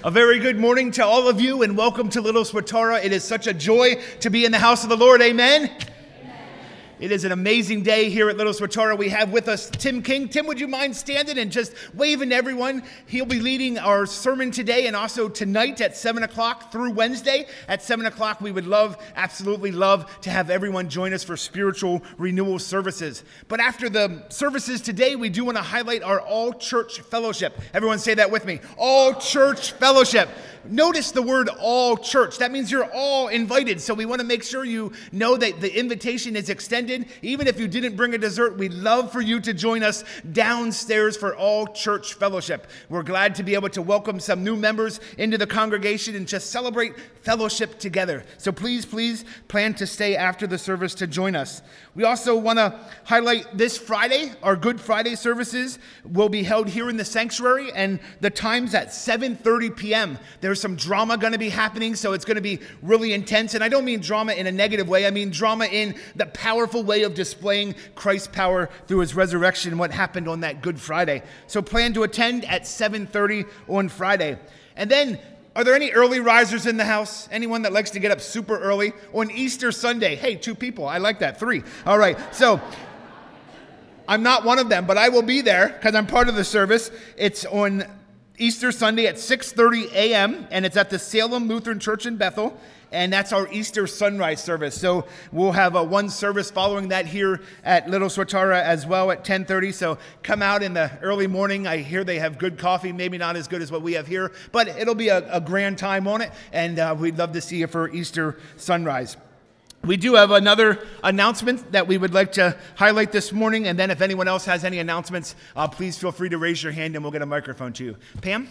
A very good morning to all of you and welcome to Little Swatara. It is such a joy to be in the house of the Lord. Amen. It is an amazing day here at Little Swatara. We have with us Tim King. Tim, would you mind standing and just waving to everyone? He'll be leading our sermon today and also tonight at 7 o'clock through Wednesday at 7 o'clock. We would absolutely love to have everyone join us for spiritual renewal services. But after the services today, we do want to highlight our all-church fellowship. Everyone say that with me. All-church fellowship. Notice the word all church. That means you're all invited. So we want to make sure you know that the invitation is extended. Even if you didn't bring a dessert, we'd love for you to join us downstairs for all church fellowship. We're glad to be able to welcome some new members into the congregation and just celebrate fellowship together. So please plan to stay after the service to join us. We also want to highlight this Friday, our Good Friday services will be held here in the sanctuary, and the time's at 7:30 p.m. There's some drama going to be happening, so it's going to be really intense. And I don't mean drama in a negative way. I mean drama in the powerful way of displaying Christ's power through his resurrection and what happened on that Good Friday. So plan to attend at 7:30 on Friday. And then, are there any early risers in the house? Anyone that likes to get up super early on Easter Sunday? Hey, 2 people. I like that. 3. All right. So I'm not one of them, but I will be there because I'm part of the service. It's on Easter Sunday at 6:30 a.m., and it's at the Salem Lutheran Church in Bethel, and that's our Easter sunrise service. So we'll have one service following that here at Little Swatara as well at 10:30. So come out in the early morning. I hear they have good coffee, maybe not as good as what we have here, but it'll be a grand time on it, and we'd love to see you for Easter sunrise. We do have another announcement that we would like to highlight this morning, and then if anyone else has any announcements, please feel free to raise your hand and we'll get a microphone to you. Pam?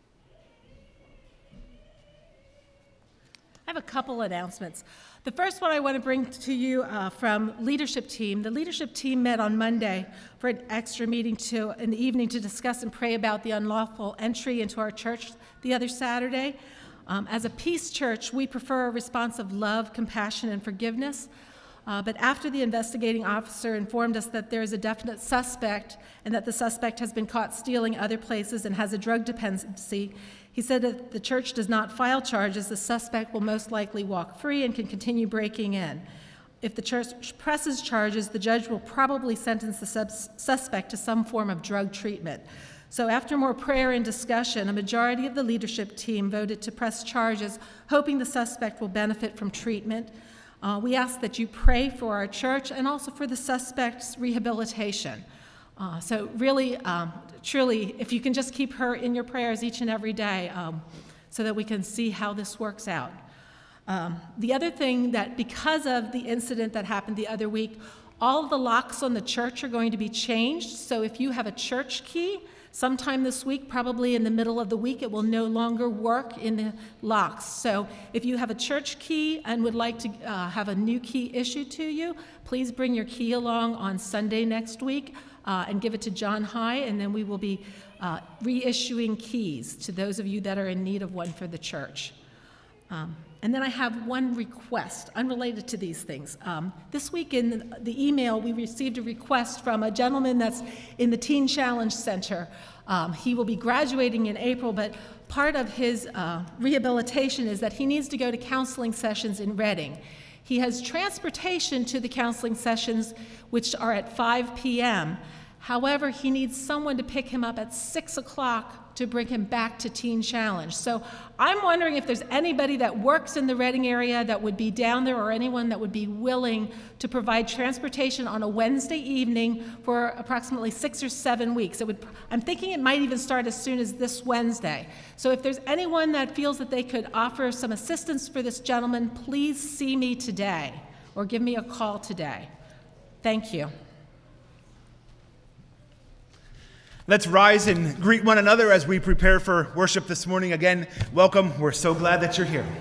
I have a couple announcements. The first one I want to bring to you from leadership team. The leadership team met on Monday for an extra meeting in the evening to discuss and pray about the unlawful entry into our church the other Saturday. As a peace church, we prefer a response of love, compassion, and forgiveness. But after the investigating officer informed us that there is a definite suspect and that the suspect has been caught stealing other places and has a drug dependency, he said that if the church does not file charges, the suspect will most likely walk free and can continue breaking in. If the church presses charges, the judge will probably sentence the suspect to some form of drug treatment. So after more prayer and discussion, a majority of the leadership team voted to press charges, hoping the suspect will benefit from treatment. We ask that you pray for our church and also for the suspect's rehabilitation. So really, truly, if you can just keep her in your prayers each and every day so that we can see how this works out. The other thing that because of the incident that happened the other week, all of the locks on the church are going to be changed. So if you have a church key, sometime this week, probably in the middle of the week, it will no longer work in the locks. So if you have a church key and would like to have a new key issued to you, please bring your key along on Sunday next week and give it to John High, and then we will be reissuing keys to those of you that are in need of one for the church. And then I have one request unrelated to these things. This week in the email, we received a request from a gentleman that's in the Teen Challenge Center. He will be graduating in April, but part of his rehabilitation is that he needs to go to counseling sessions in Reading. He has transportation to the counseling sessions, which are at 5 p.m. However, he needs someone to pick him up at 6 o'clock to bring him back to Teen Challenge. So I'm wondering if there's anybody that works in the Reading area that would be down there or anyone that would be willing to provide transportation on a Wednesday evening for approximately 6 or 7 weeks. I'm thinking it might even start as soon as this Wednesday. So if there's anyone that feels that they could offer some assistance for this gentleman, please see me today or give me a call today. Thank you. Let's rise and greet one another as we prepare for worship this morning. Again, welcome. We're so glad that you're here.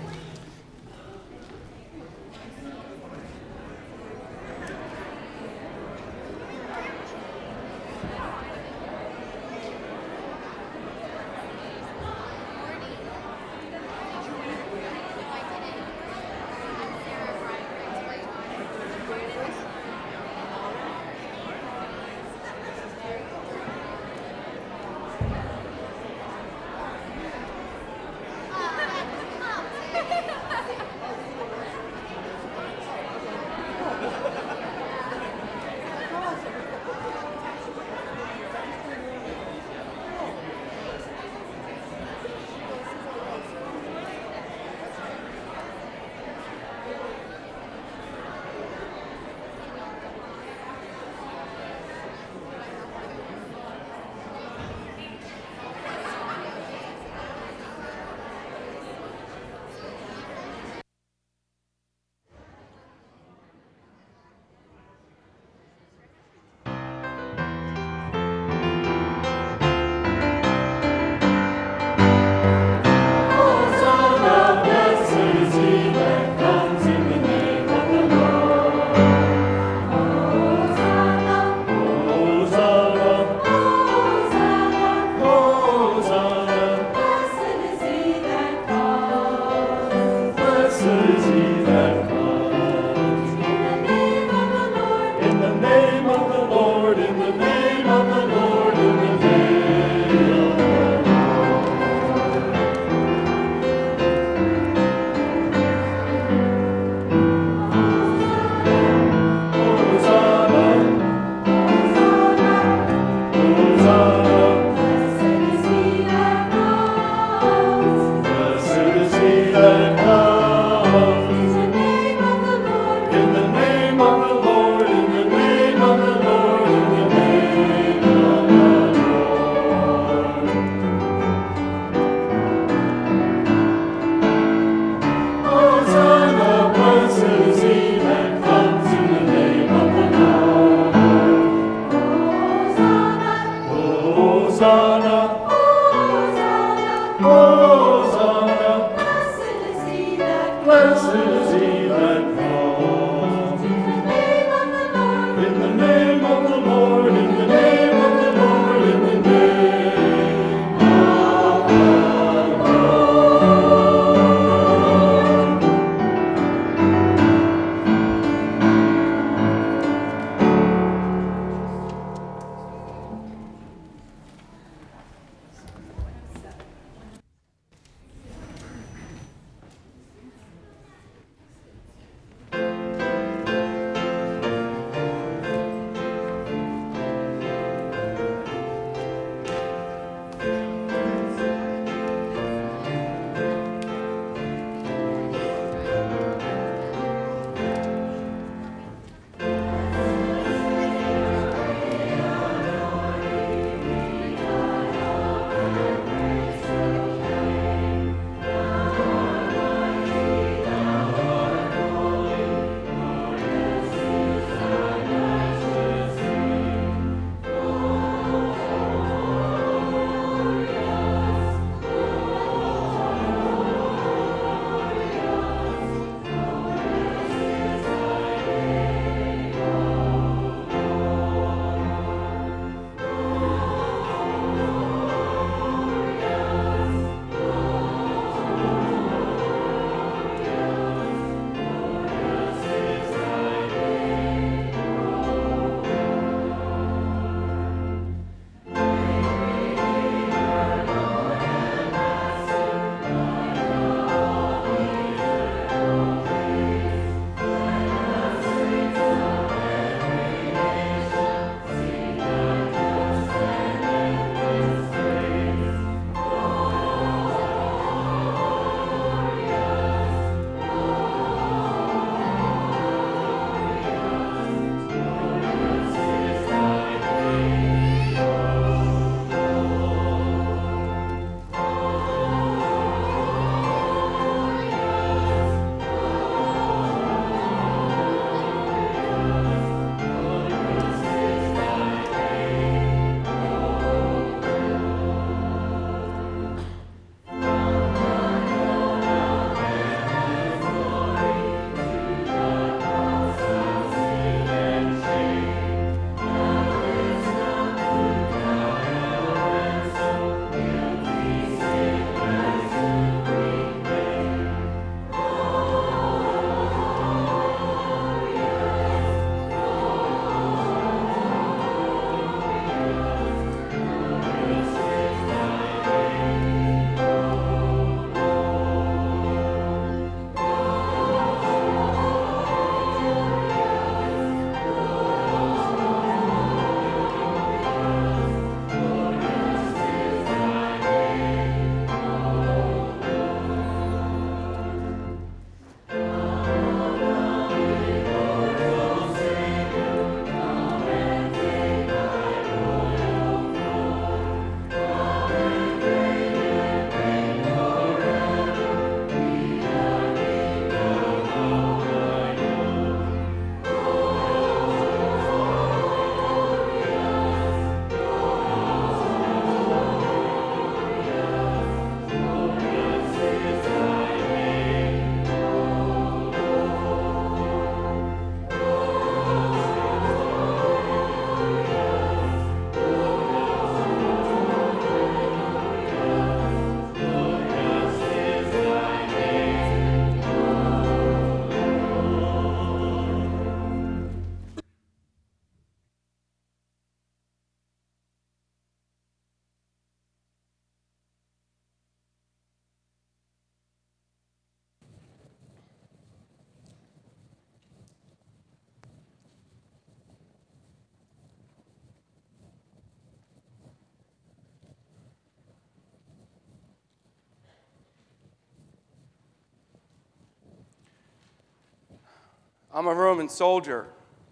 I'm a Roman soldier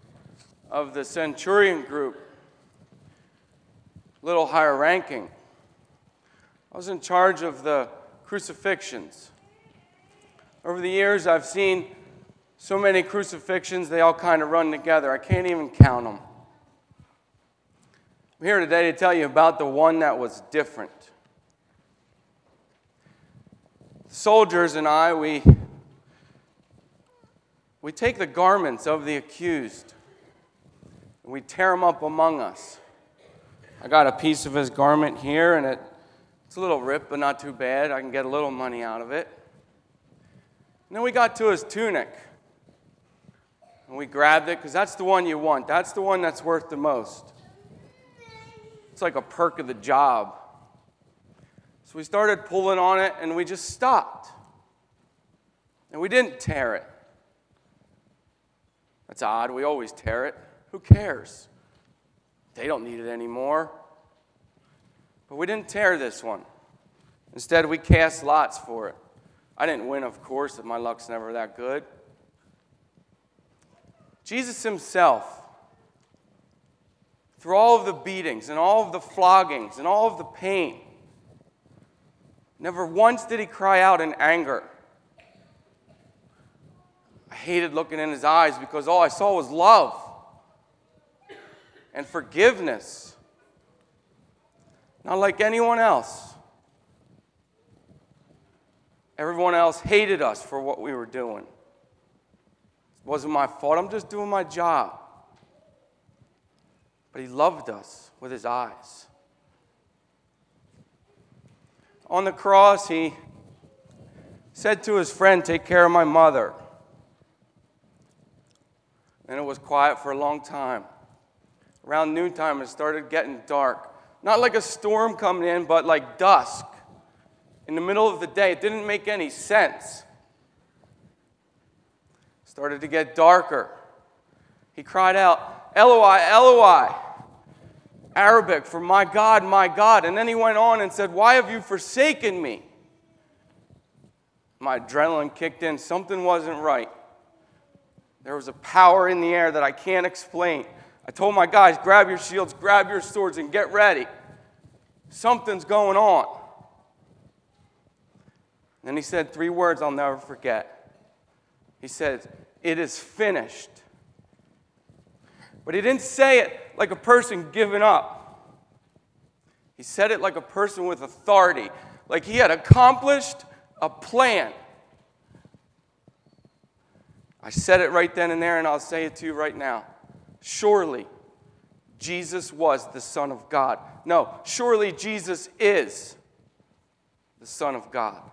of the centurion group, a little higher ranking. I was in charge of the crucifixions. Over the years, I've seen so many crucifixions, they all kind of run together. I can't even count them. I'm here today to tell you about the one that was different. The soldiers and I, we take the garments of the accused and we tear them up among us. I got a piece of his garment here, and it's a little ripped, but not too bad. I can get a little money out of it. And then we got to his tunic, and we grabbed it because that's the one you want. That's the one that's worth the most. It's like a perk of the job. So we started pulling on it, and we just stopped. And we didn't tear it. That's odd. We always tear it. Who cares? They don't need it anymore. But we didn't tear this one. Instead, we cast lots for it. I didn't win, of course, but my luck's never that good. Jesus himself, through all of the beatings and all of the floggings and all of the pain, never once did he cry out in anger. I hated looking in his eyes because all I saw was love and forgiveness. Not like anyone else. Everyone else hated us for what we were doing. It wasn't my fault. I'm just doing my job. But he loved us with his eyes. On the cross, he said to his friend, "Take care of my mother." And it was quiet for a long time. Around noontime, it started getting dark. Not like a storm coming in, but like dusk. In the middle of the day, it didn't make any sense. It started to get darker. He cried out, "Eloi, Eloi," Arabic for my God, my God. And then he went on and said, "Why have you forsaken me?" My adrenaline kicked in. Something wasn't right. There was a power in the air that I can't explain. I told my guys, grab your shields, grab your swords, and get ready. Something's going on. And he said 3 words I'll never forget. He said, "It is finished." But he didn't say it like a person giving up. He said it like a person with authority, like he had accomplished a plan. I said it right then and there, and I'll say it to you right now. Surely, Jesus was the Son of God. No, surely Jesus is the Son of God.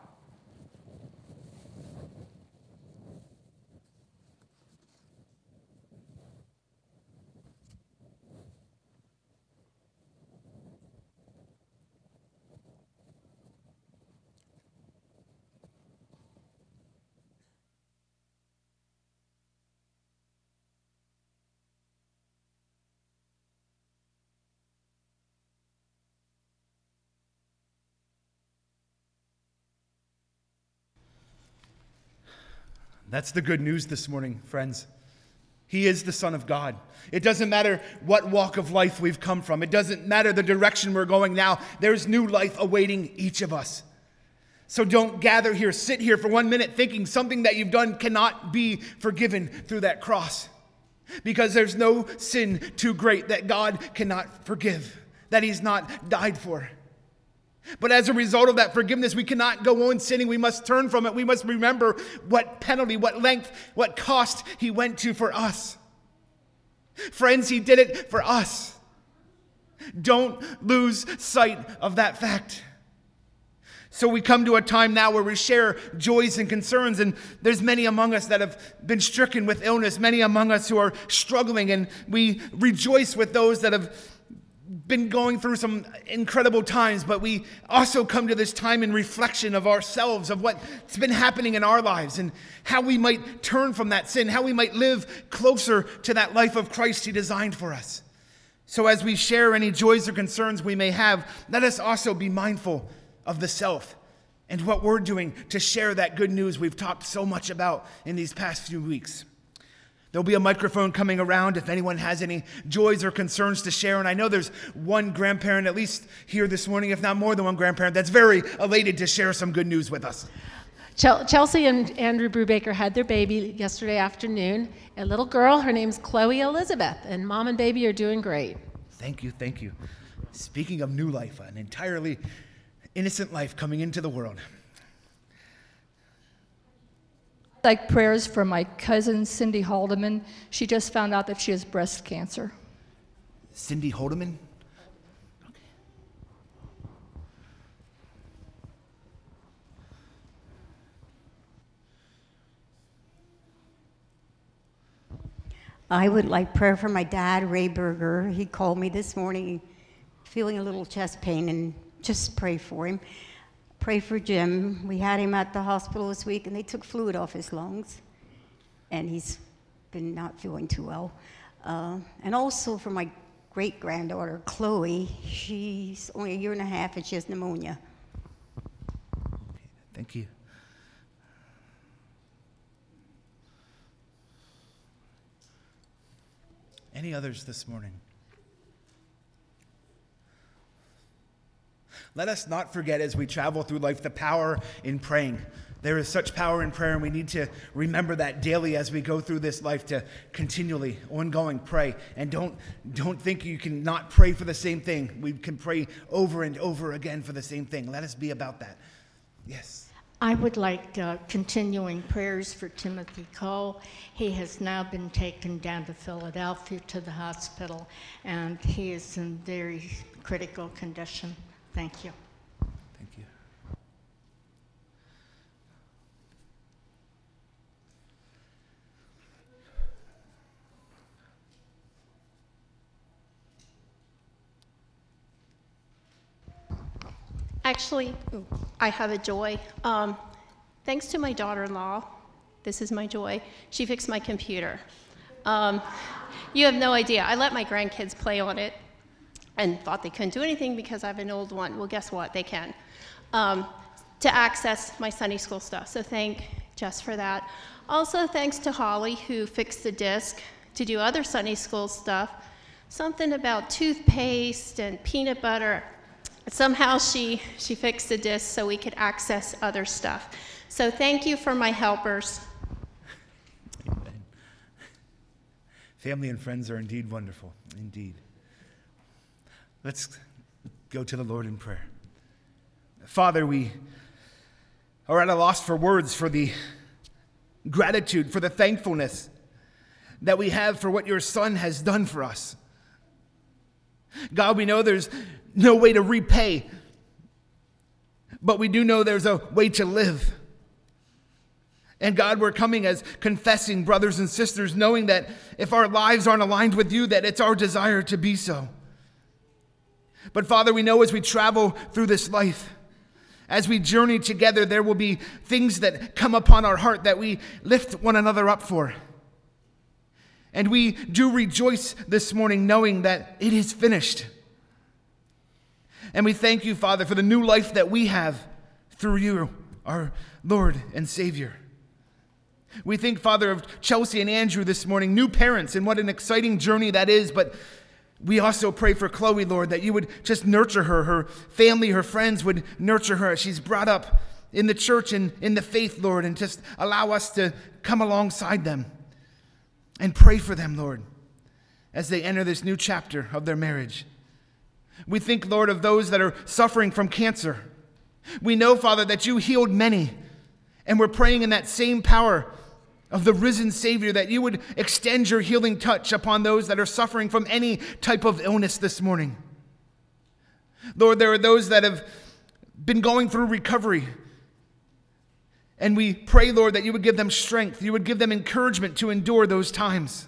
That's the good news this morning, friends. He is the Son of God. It doesn't matter what walk of life we've come from. It doesn't matter the direction we're going now. There's new life awaiting each of us. So don't gather here, sit here for 1 minute thinking something that you've done cannot be forgiven through that cross. Because there's no sin too great that God cannot forgive, that he's not died for. But as a result of that forgiveness, we cannot go on sinning. We must turn from it. We must remember what penalty, what length, what cost he went to for us. Friends, he did it for us. Don't lose sight of that fact. So we come to a time now where we share joys and concerns, and there's many among us that have been stricken with illness, many among us who are struggling, and we rejoice with those that have been going through some incredible times, but we also come to this time in reflection of ourselves, of what's been happening in our lives and how we might turn from that sin, how we might live closer to that life of Christ he designed for us. So as we share any joys or concerns we may have, let us also be mindful of the self and what we're doing to share that good news we've talked so much about in these past few weeks. There'll be a microphone coming around if anyone has any joys or concerns to share. And I know there's one grandparent, at least here this morning, if not more than one grandparent, that's very elated to share some good news with us. Chelsea and Andrew Brubaker had their baby yesterday afternoon. A little girl, her name's Chloe Elizabeth, and mom and baby are doing great. Thank you, thank you. Speaking of new life, an entirely innocent life coming into the world. Like prayers for my cousin, Cindy Haldeman. She just found out that she has breast cancer. Cindy Haldeman? I would like prayer for my dad, Ray Berger. He called me this morning feeling a little chest pain, and just pray for him. Pray for Jim. We had him at the hospital this week, and they took fluid off his lungs, and he's been not feeling too well. And also for my great-granddaughter, Chloe. She's only 1.5 years, and she has pneumonia. Thank you. Any others this morning? Let us not forget as we travel through life the power in praying. There is such power in prayer, and we need to remember that daily as we go through this life, to continually, ongoing pray. And don't think you can not pray for the same thing. We can pray over and over again for the same thing. Let us be about that. Yes. I would like continuing prayers for Timothy Cole. He has now been taken down to Philadelphia to the hospital, and he is in very critical condition. Thank you. Thank you. Actually, I have a joy. Thanks to my daughter-in-law, this is my joy, she fixed my computer. You have no idea. I let my grandkids play on it and thought they couldn't do anything because I have an old one. Well, guess what? They can. To access my Sunday school stuff. So thank Jess for that. Also, thanks to Holly, who fixed the disc to do other Sunday school stuff. Something about toothpaste and peanut butter. Somehow she fixed the disc so we could access other stuff. So thank you for my helpers. Amen. Family and friends are indeed wonderful, indeed. Let's go to the Lord in prayer. Father, we are at a loss for words for the gratitude, for the thankfulness that we have for what your Son has done for us. God, we know there's no way to repay, but we do know there's a way to live. And God, we're coming as confessing brothers and sisters, knowing that if our lives aren't aligned with you, that it's our desire to be so. But Father, we know as we travel through this life, as we journey together, there will be things that come upon our heart that we lift one another up for. And we do rejoice this morning knowing that it is finished. And we thank you, Father, for the new life that we have through you, our Lord and Savior. We think, Father, of Chelsea and Andrew this morning, new parents, and what an exciting journey that is. But we also pray for Chloe, Lord, that you would just nurture her. Her family, her friends would nurture her as she's brought up in the church and in the faith, Lord, and just allow us to come alongside them and pray for them, Lord, as they enter this new chapter of their marriage. We think, Lord, of those that are suffering from cancer. We know, Father, that you healed many, and we're praying in that same power of the risen Savior that you would extend your healing touch upon those that are suffering from any type of illness this morning. Lord, there are those that have been going through recovery, and we pray, Lord, that you would give them strength, you would give them encouragement to endure those times.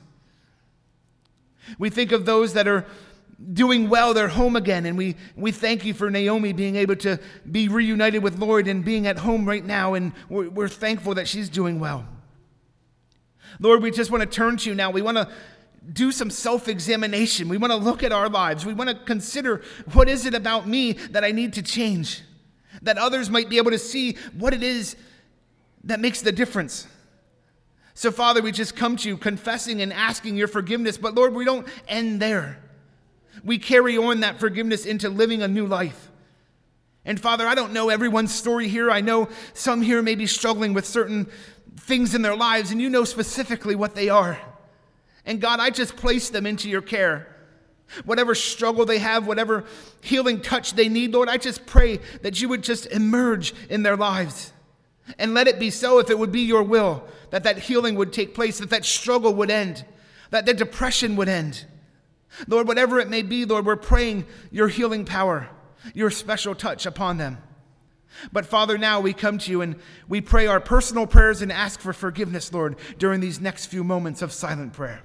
We think of those that are doing well, they're home again, and we thank you for Naomi being able to be reunited with Lord and being at home right now, and we're thankful that she's doing well. Lord, we just want to turn to you now. We want to do some self-examination. We want to look at our lives. We want to consider, what is it about me that I need to change? That others might be able to see what it is that makes the difference. So, Father, we just come to you confessing and asking your forgiveness. But, Lord, we don't end there. We carry on that forgiveness into living a new life. And, Father, I don't know everyone's story here. I know some here may be struggling with certain things in their lives, and you know specifically what they are. And, God, I just place them into your care. Whatever struggle they have, whatever healing touch they need, Lord, I just pray that you would just emerge in their lives. And let it be so, if it would be your will, that that healing would take place, that that struggle would end, that their depression would end. Lord, whatever it may be, Lord, we're praying your healing power, your special touch upon them. But Father, now we come to you and we pray our personal prayers and ask for forgiveness, Lord, during these next few moments of silent prayer.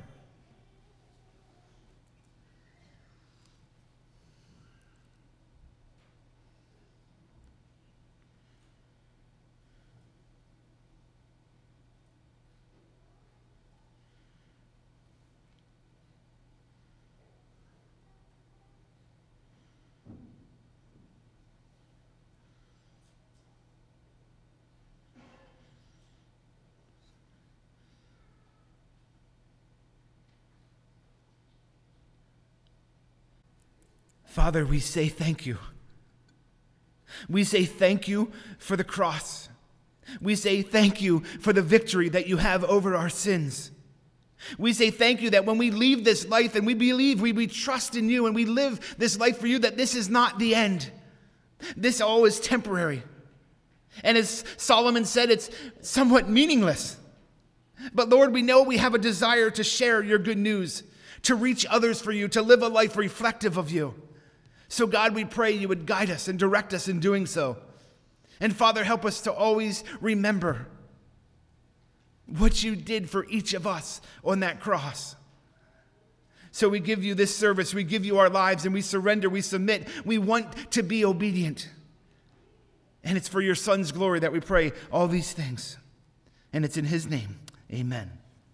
Father, we say thank you. We say thank you for the cross. We say thank you for the victory that you have over our sins. We say thank you that when we leave this life and we believe, we trust in you and we live this life for you, that this is not the end. This all is temporary. And as Solomon said, it's somewhat meaningless. But Lord, we know we have a desire to share your good news, to reach others for you, to live a life reflective of you. So God, we pray you would guide us and direct us in doing so. And Father, help us to always remember what you did for each of us on that cross. So we give you this service, we give you our lives, and we surrender, we submit. We want to be obedient. And it's for your Son's glory that we pray all these things. And it's in his name. Amen.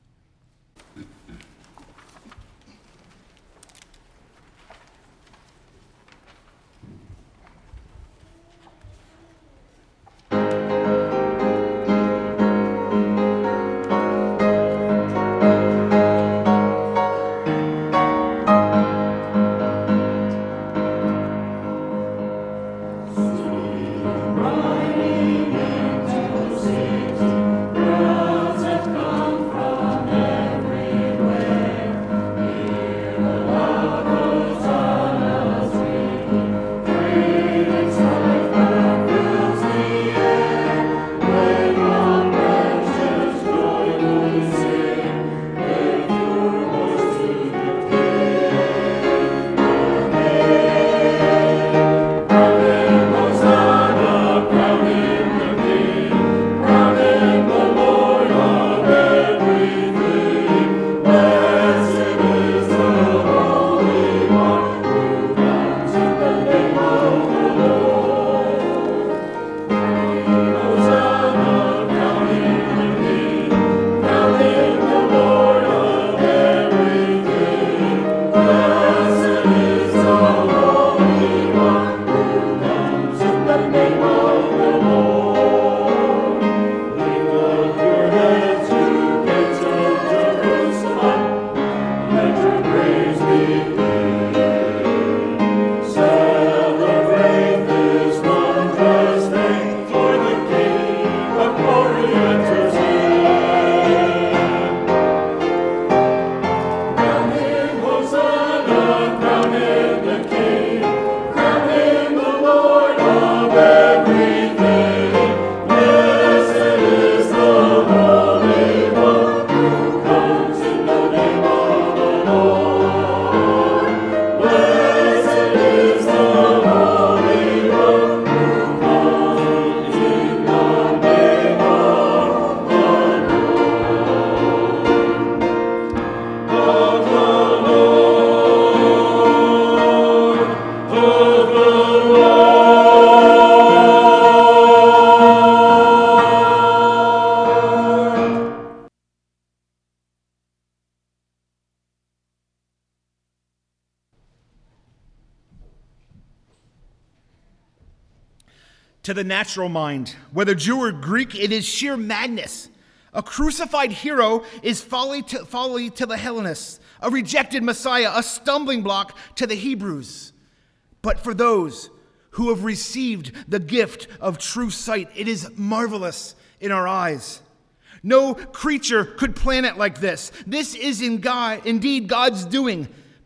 To the natural mind, whether Jew or Greek, it is sheer madness. A crucified hero is folly to the Hellenists, a rejected Messiah, a stumbling block to the Hebrews. But for those who have received the gift of true sight, it is marvelous in our eyes. No creature could plan it like this. This is indeed God's doing,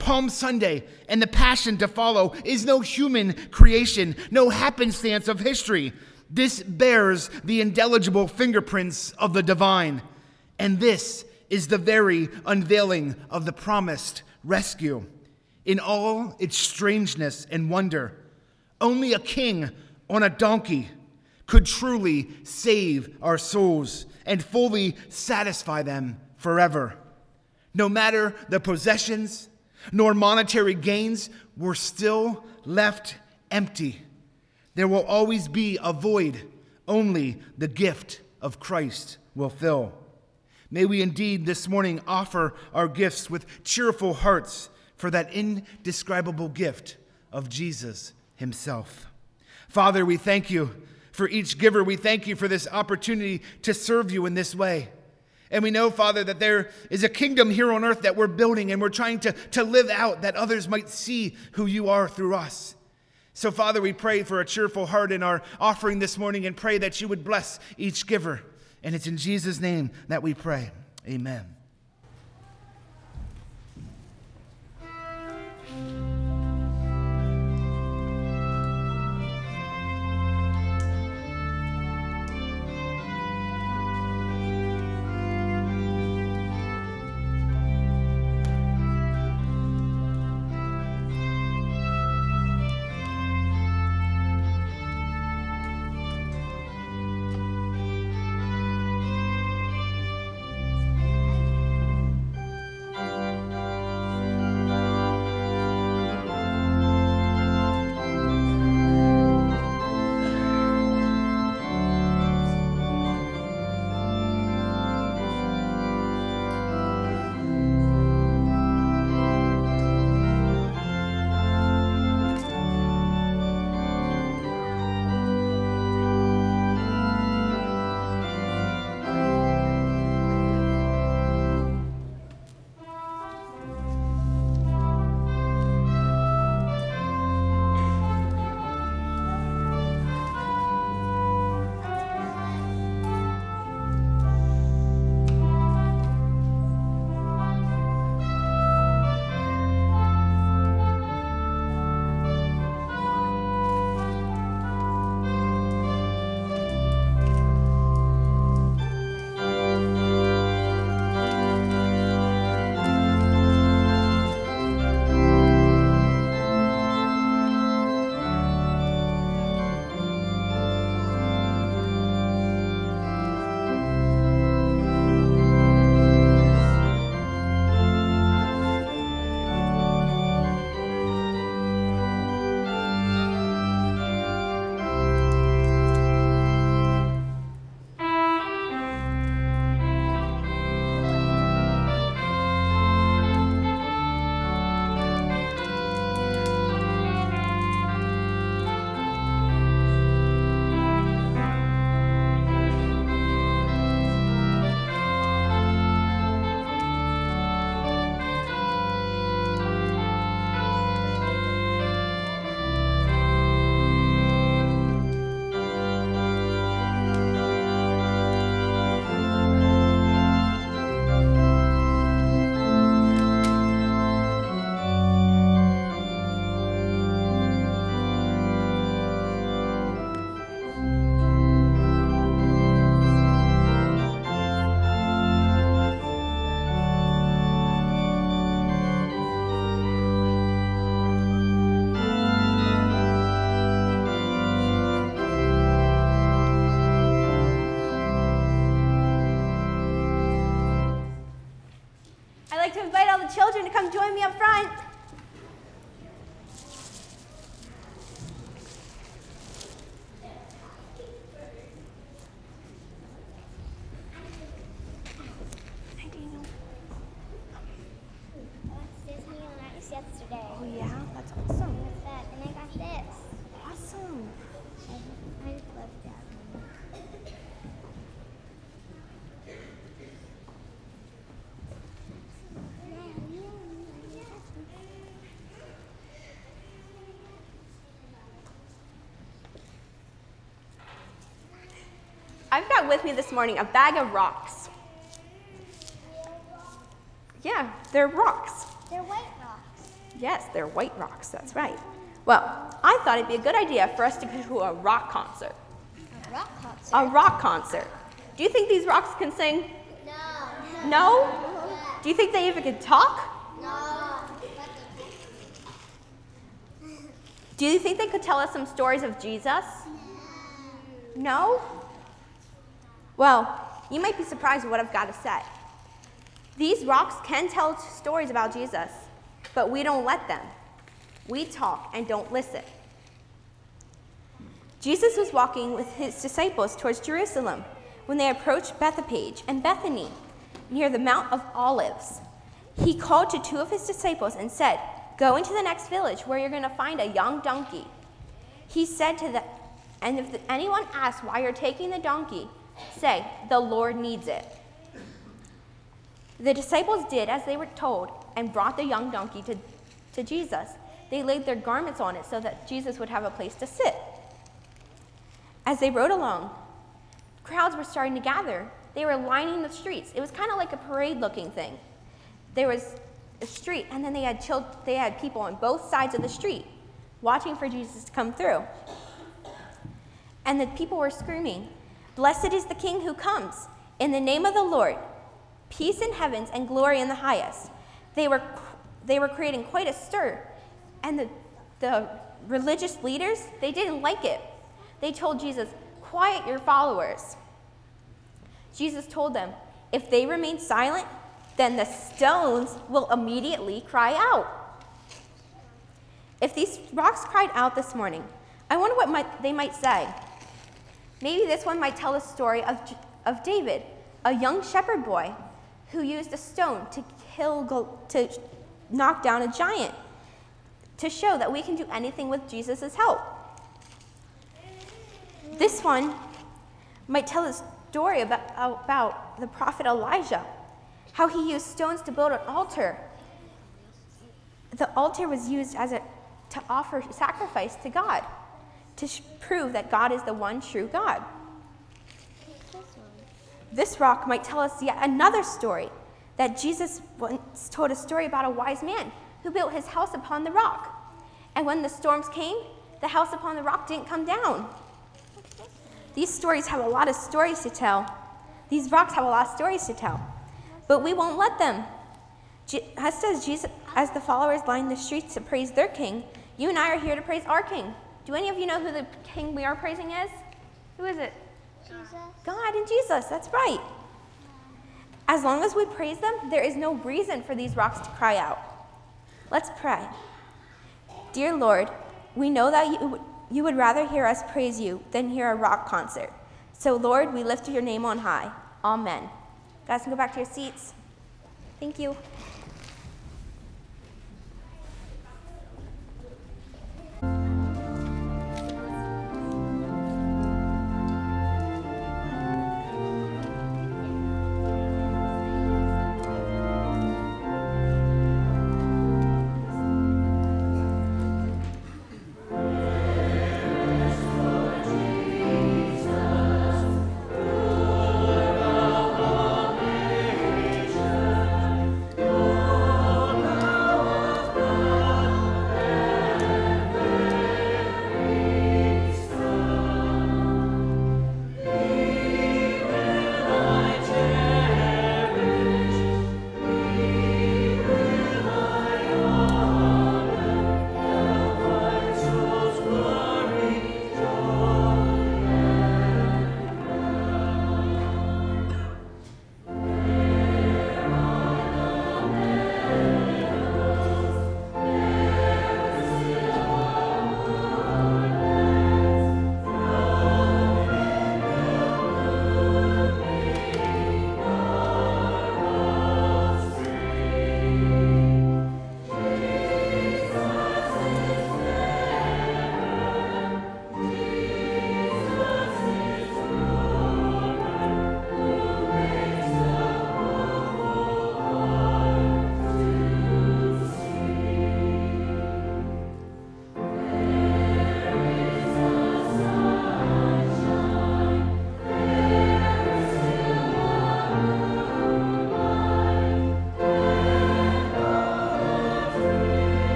Palm Sunday and the Passion to follow is no human creation, no happenstance of history. This bears the indelible fingerprints of the divine. And this is the very unveiling of the promised rescue. In all its strangeness and wonder, only a king on a donkey could truly save our souls and fully satisfy them forever. No matter the possessions nor monetary gains were still left empty. There will always be a void only the gift of Christ will fill. May we indeed this morning offer our gifts with cheerful hearts for that indescribable gift of Jesus himself. Father, we thank you for each giver. We thank you for this opportunity to serve you in this way. And we know, Father, that there is a kingdom here on earth that we're building and we're trying to live out that others might see who you are through us. So, Father, we pray for a cheerful heart in our offering this morning and pray that you would bless each giver. And it's in Jesus' name that we pray. Amen. like to invite all the children to come join me up front. Hi, Daniel. I went to Disney on Ice yesterday. Oh, yeah? That's awesome. What's that? And I got this. Awesome. I just love that. I've got with me this morning a bag of rocks. Yeah, they're rocks. They're white rocks. Yes, they're white rocks, that's right. Well, I thought it'd be a good idea for us to go to a rock concert. A rock concert? A rock concert. Do you think these rocks can sing? No. No? Do you think they even can talk? No. Do you think they could tell us some stories of Jesus? No? Well, you might be surprised at what I've got to say. These rocks can tell stories about Jesus, but we don't let them. We talk and don't listen. Jesus was walking with his disciples towards Jerusalem when they approached Bethphage and Bethany, near the Mount of Olives. He called to two of his disciples and said, "Go into the next village where you're going to find a young donkey." He said to them, "And if anyone asks why you're taking the donkey, say, 'The Lord needs it.'" The disciples did as they were told and brought the young donkey to Jesus. They laid their garments on it so that Jesus would have a place to sit. As they rode along, crowds were starting to gather. They were lining the streets. It was kind of like a parade-looking thing. There was a street, and then they had people on both sides of the street watching for Jesus to come through. And the people were screaming, "Blessed is the King who comes, in the name of the Lord. Peace in heavens and glory in the highest." They were creating quite a stir, and the religious leaders, they didn't like it. They told Jesus, "Quiet your followers." Jesus told them, if they remain silent, then the stones will immediately cry out. If these rocks cried out this morning, I wonder what they might say. Maybe this one might tell the story of David, a young shepherd boy who used a stone to knock down a giant, to show that we can do anything with Jesus' help. This one might tell a story about the prophet Elijah, how he used stones to build an altar. The altar was used to offer sacrifice to God, to prove that God is the one true God. This rock might tell us yet another story, that Jesus once told a story about a wise man who built his house upon the rock. And when the storms came, the house upon the rock didn't come down. These stories have a lot of stories to tell. These rocks have a lot of stories to tell. But we won't let them. As the followers line the streets to praise their king, you and I are here to praise our king. Do any of you know who the king we are praising is? Who is it? Jesus. God and Jesus, that's right. As long as we praise them, there is no reason for these rocks to cry out. Let's pray. Dear Lord, we know that you would rather hear us praise you than hear a rock concert. So Lord, we lift your name on high. Amen. Guys, can go back to your seats. Thank you. Lord,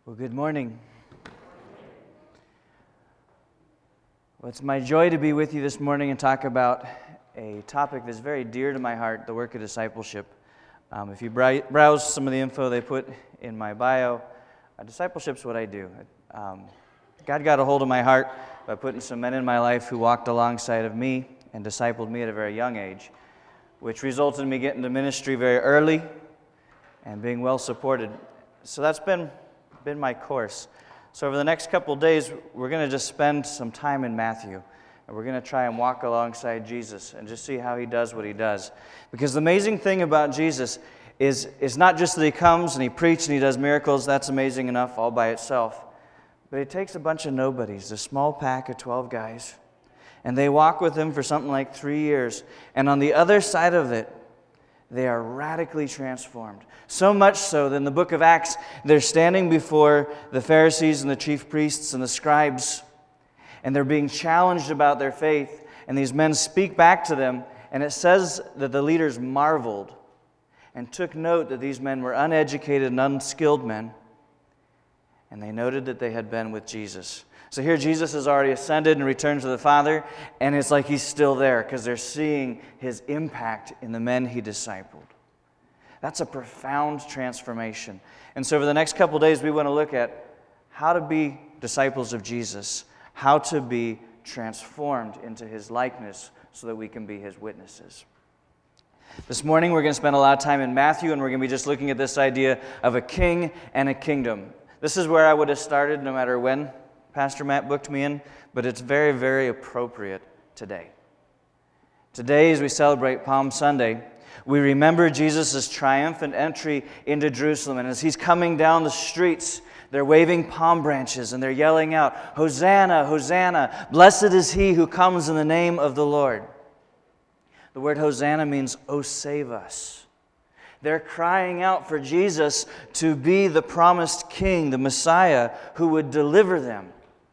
Well, good morning. Well, it's my joy to be with you this morning and talk about a topic that's very dear to my heart, the work of discipleship. If you browse some of the info they put in my bio, discipleship's what I do. God got a hold of my heart by putting some men in my life who walked alongside of me and discipled me at a very young age, which resulted in me getting to ministry very early and being well supported. So that's been my course. So over the next couple of days, we're going to just spend some time in Matthew, and we're going to try and walk alongside Jesus and just see how he does what he does. Because the amazing thing about Jesus is it's not just that he comes and he preaches and he does miracles. That's amazing enough all by itself. But he takes a bunch of nobodies, a small pack of 12 guys, and they walk with him for something like 3 years. And on the other side of it, they are radically transformed. So much so that in the book of Acts, they're standing before the Pharisees and the chief priests and the scribes, and they're being challenged about their faith. And these men speak back to them, and it says that the leaders marveled and took note that these men were uneducated and unskilled men, and they noted that they had been with Jesus. So here Jesus has already ascended and returned to the Father, and it's like he's still there because they're seeing his impact in the men he discipled. That's a profound transformation. And so over the next couple of days, we want to look at how to be disciples of Jesus, how to be transformed into his likeness so that we can be his witnesses. This morning, we're going to spend a lot of time in Matthew, and we're going to be just looking at this idea of a king and a kingdom. This is where I would have started no matter when Pastor Matt booked me in, but it's very, very appropriate today. Today, as we celebrate Palm Sunday, we remember Jesus' triumphant entry into Jerusalem. And as he's coming down the streets, they're waving palm branches and they're yelling out, "Hosanna, Hosanna, blessed is he who comes in the name of the Lord." The word Hosanna means, "Oh, save us." They're crying out for Jesus to be the promised king, the Messiah, who would deliver them.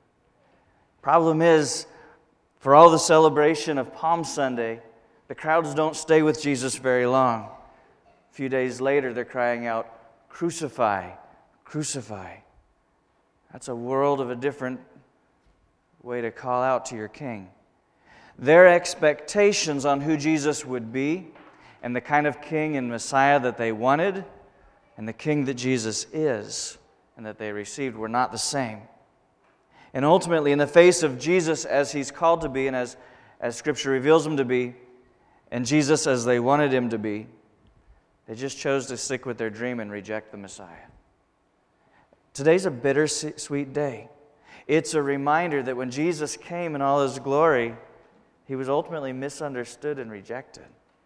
Problem is, for all the celebration of Palm Sunday, the crowds don't stay with Jesus very long. A few days later, they're crying out, "Crucify, crucify." That's a world of a different way to call out to your king. Their expectations on who Jesus would be and the kind of king and Messiah that they wanted and the king that Jesus is and that they received were not the same. And ultimately, in the face of Jesus as he's called to be and as Scripture reveals him to be, and Jesus as they wanted him to be, they just chose to stick with their dream and reject the Messiah. Today's a bittersweet day. It's a reminder that when Jesus came in all his glory, he was ultimately misunderstood and rejected.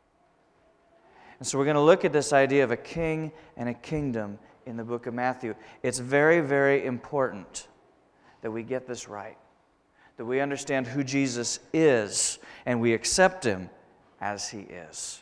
And so we're going to look at this idea of a king and a kingdom in the book of Matthew. It's very, very important that we get this right, that we understand who Jesus is and we accept him as he is.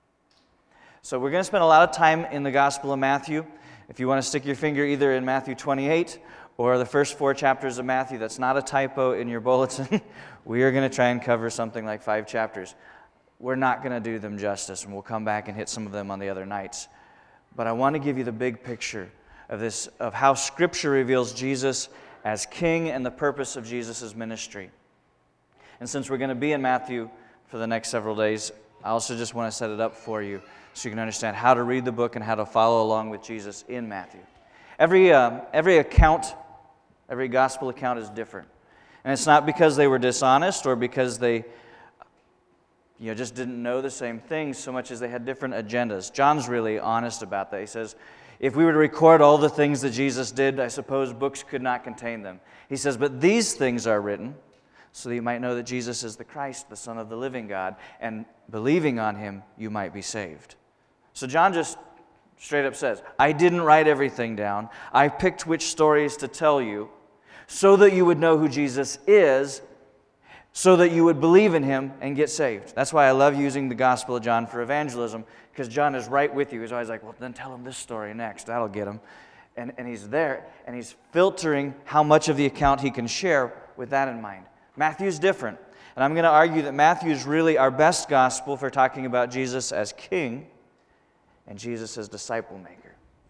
So we're going to spend a lot of time in the Gospel of Matthew. If you want to stick your finger either in Matthew 28 or the first 4 chapters of Matthew, that's not a typo in your bulletin. We are going to try and cover something like 5 chapters. We're not going to do them justice, and we'll come back and hit some of them on the other nights. But I want to give you the big picture of this, of how Scripture reveals Jesus as king and the purpose of Jesus' ministry. And since we're going to be in Matthew for the next several days, I also just want to set it up for you so you can understand how to read the book and how to follow along with Jesus in Matthew. Every account, every gospel account is different. And it's not because they were dishonest or because they just didn't know the same things so much as they had different agendas. John's really honest about that. He says, if we were to record all the things that Jesus did, I suppose books could not contain them. He says, but these things are written so that you might know that Jesus is the Christ, the Son of the living God, and believing on him, you might be saved. So John just straight up says, I didn't write everything down. I picked which stories to tell you so that you would know who Jesus is, so that you would believe in him and get saved. That's why I love using the Gospel of John for evangelism, because John is right with you. He's always like, well, then tell him this story next. That'll get him. And he's there, and he's filtering how much of the account he can share with that in mind. Matthew's different. And I'm going to argue that Matthew is really our best gospel for talking about Jesus as king and Jesus as disciple maker.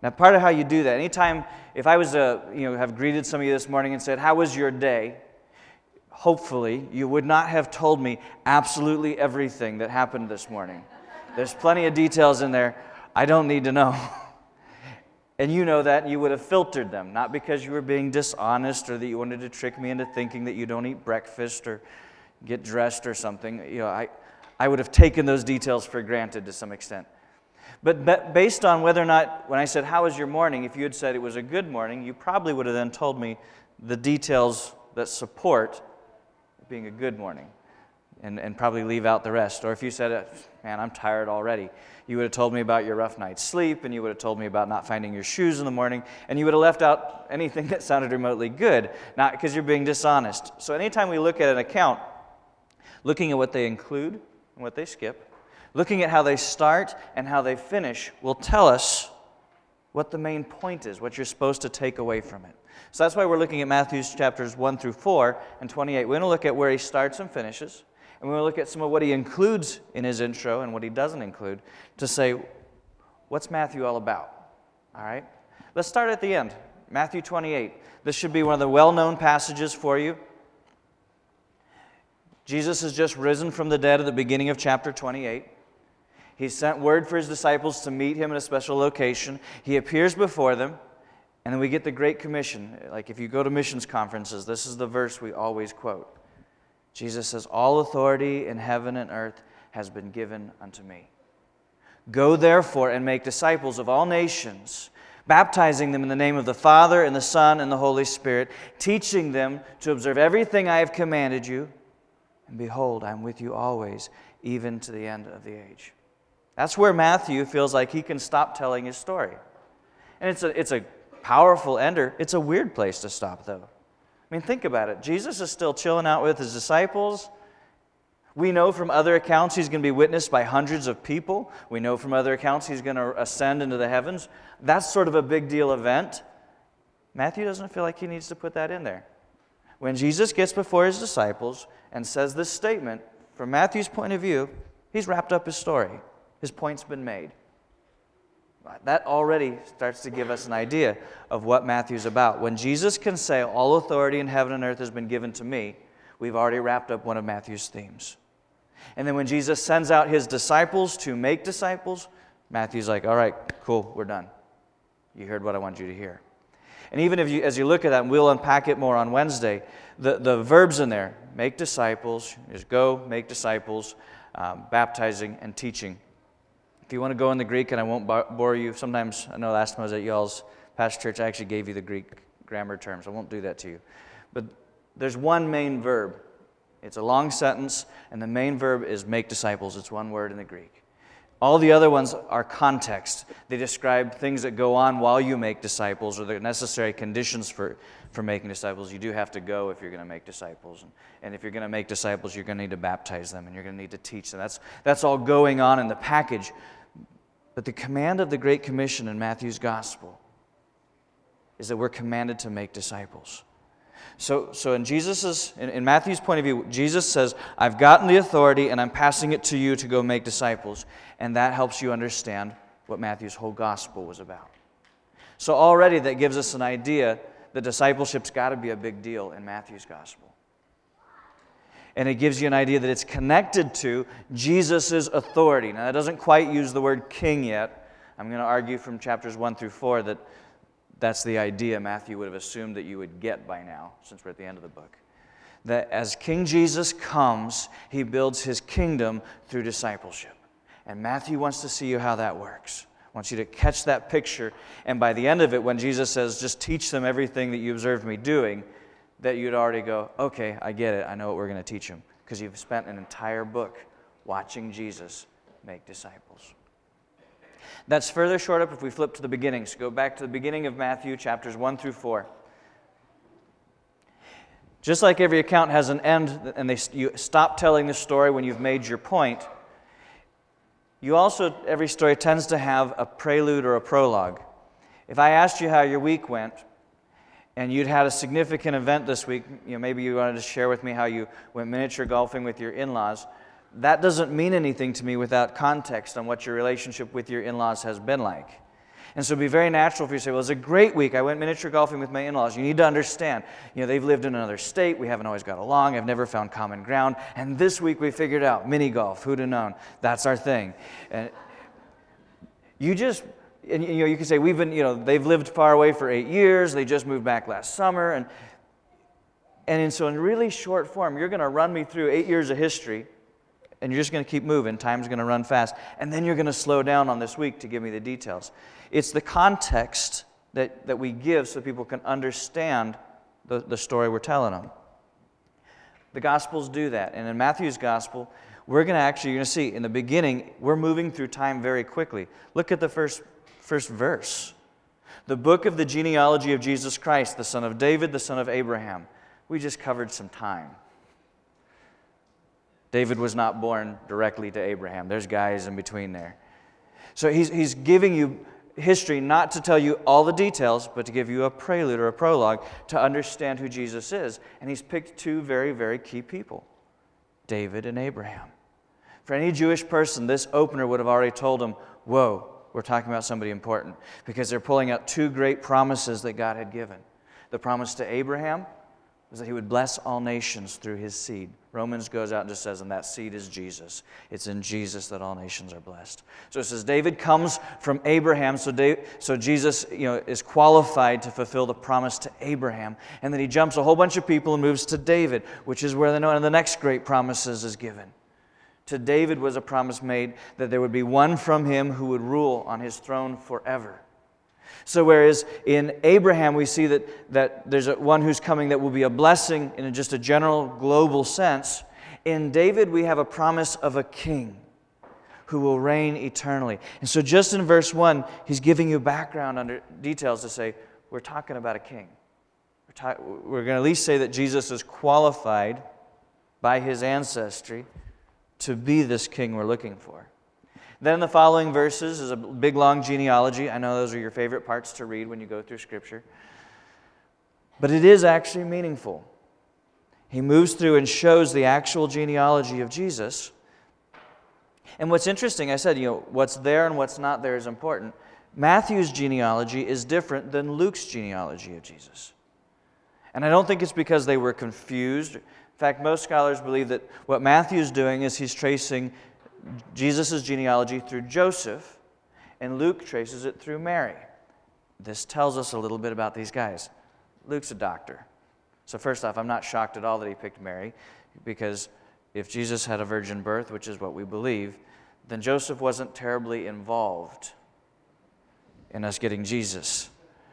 Now, part of how you do that, anytime, if I was to have greeted some of you this morning and said, how was your day? Hopefully, you would not have told me absolutely everything that happened this morning. There's plenty of details in there I don't need to know. And you know that, and you would have filtered them, not because you were being dishonest or that you wanted to trick me into thinking that you don't eat breakfast or get dressed or something. I would have taken those details for granted to some extent. But based on whether or not, when I said, how was your morning, if you had said it was a good morning, you probably would have then told me the details that support being a good morning and probably leave out the rest. Or if you said, man, I'm tired already, you would have told me about your rough night's sleep, and you would have told me about not finding your shoes in the morning, and you would have left out anything that sounded remotely good, not because you're being dishonest. So anytime we look at an account, looking at what they include and what they skip, looking at how they start and how they finish will tell us what the main point is, what you're supposed to take away from it. So that's why we're looking at Matthew chapters 1 through 4 and 28. We're going to look at where he starts and finishes, and we're going to look at some of what he includes in his intro and what he doesn't include to say, what's Matthew all about? All right? Let's start at the end. Matthew 28. This should be one of the well-known passages for you. Jesus has just risen from the dead at the beginning of chapter 28. He sent word for his disciples to meet him in a special location. He appears before them, and then we get the Great Commission. Like if you go to missions conferences, this is the verse we always quote. Jesus says, all authority in heaven and earth has been given unto me. Go therefore and make disciples of all nations, baptizing them in the name of the Father and the Son and the Holy Spirit, teaching them to observe everything I have commanded you. And behold, I am with you always, even to the end of the age. That's where Matthew feels like he can stop telling his story. And it's a powerful ender. It's a weird place to stop, though. I mean, think about it. Jesus is still chilling out with his disciples. We know from other accounts he's going to be witnessed by hundreds of people. We know from other accounts he's going to ascend into the heavens. That's sort of a big deal event. Matthew doesn't feel like he needs to put that in there. When Jesus gets before his disciples and says this statement, from Matthew's point of view, he's wrapped up his story. His point's been made. That already starts to give us an idea of what Matthew's about. When Jesus can say, all authority in heaven and earth has been given to me, we've already wrapped up one of Matthew's themes. And then when Jesus sends out his disciples to make disciples, Matthew's like, all right, cool, we're done. You heard what I want you to hear. And even if as you look at that, and we'll unpack it more on Wednesday, the verbs in there, make disciples, is go, make disciples, baptizing, and teaching. If you want to go in the Greek, and I won't bore you, sometimes, I know last time I was at y'all's past church, I actually gave you the Greek grammar terms. I won't do that to you. But there's one main verb. It's a long sentence, and the main verb is make disciples. It's one word in the Greek. All the other ones are context. They describe things that go on while you make disciples, or the necessary conditions for making disciples. You do have to go if you're going to make disciples. And if you're going to make disciples, you're going to need to baptize them, and you're going to need to teach them. That's all going on in the package. But the command of the Great Commission in Matthew's Gospel is that we're commanded to make disciples. So in Matthew's point of view, Jesus says, I've gotten the authority and I'm passing it to you to go make disciples. And that helps you understand what Matthew's whole gospel was about. So already that gives us an idea that discipleship's got to be a big deal in Matthew's gospel. And it gives you an idea that it's connected to Jesus' authority. Now, that doesn't quite use the word king yet. I'm going to argue from chapters 1 through 4 that that's the idea Matthew would have assumed that you would get by now, since we're at the end of the book. That as King Jesus comes, he builds his kingdom through discipleship. And Matthew wants to see you how that works. Wants you to catch that picture. And by the end of it, when Jesus says, just teach them everything that you observed me doing, that you'd already go, okay, I get it. I know what we're going to teach them. Because you've spent an entire book watching Jesus make disciples. That's further shored up if we flip to the beginning. So go back to the beginning of Matthew, chapters 1 through 4. Just like every account has an end, and you stop telling the story when you've made your point, every story tends to have a prelude or a prologue. If I asked you how your week went, and you'd had a significant event this week, maybe you wanted to share with me how you went miniature golfing with your in-laws, that doesn't mean anything to me without context on what your relationship with your in-laws has been like. And so it'd be very natural for you to say, well, it was a great week. I went miniature golfing with my in-laws. You need to understand, they've lived in another state. We haven't always got along. I've never found common ground. And this week we figured out mini golf. Who'd have known? That's our thing. And you can say, they've lived far away for 8 years. They just moved back last summer. So in really short form, you're going to run me through 8 years of history, and you're just going to keep moving. Time's going to run fast. And then you're going to slow down on this week to give me the details. It's the context that we give so people can understand the story we're telling them. The Gospels do that. And in Matthew's Gospel, you're going to see, in the beginning, we're moving through time very quickly. Look at the first verse. The book of the genealogy of Jesus Christ, the son of David, the son of Abraham. We just covered some time. David was not born directly to Abraham. There's guys in between there. So he's giving you history not to tell you all the details, but to give you a prelude or a prologue to understand who Jesus is. And he's picked two very, very key people, David and Abraham. For any Jewish person, this opener would have already told them, whoa, we're talking about somebody important, because they're pulling out two great promises that God had given. The promise to Abraham was that he would bless all nations through his seed. Romans goes out and just says, and that seed is Jesus. It's in Jesus that all nations are blessed. So it says David comes from Abraham, so Jesus is qualified to fulfill the promise to Abraham. And then he jumps a whole bunch of people and moves to David, which is where one of the next great promises is given. To David was a promise made that there would be one from him who would rule on his throne forever. So whereas in Abraham we see that there's one who's coming that will be a blessing in just a general global sense, in David we have a promise of a king who will reign eternally. And so just in verse 1, he's giving you background under details to say, we're talking about a king. We're going to at least say that Jesus is qualified by his ancestry to be this king we're looking for. Then the following verses is a big, long genealogy. I know those are your favorite parts to read when you go through Scripture. But it is actually meaningful. He moves through and shows the actual genealogy of Jesus. And what's interesting, I said, what's there and what's not there is important. Matthew's genealogy is different than Luke's genealogy of Jesus. And I don't think it's because they were confused. In fact, most scholars believe that what Matthew's doing is he's tracing Jesus' genealogy through Joseph, and Luke traces it through Mary. This tells us a little bit about these guys. Luke's a doctor. So first off, I'm not shocked at all that he picked Mary, because if Jesus had a virgin birth, which is what we believe, then Joseph wasn't terribly involved in us getting Jesus.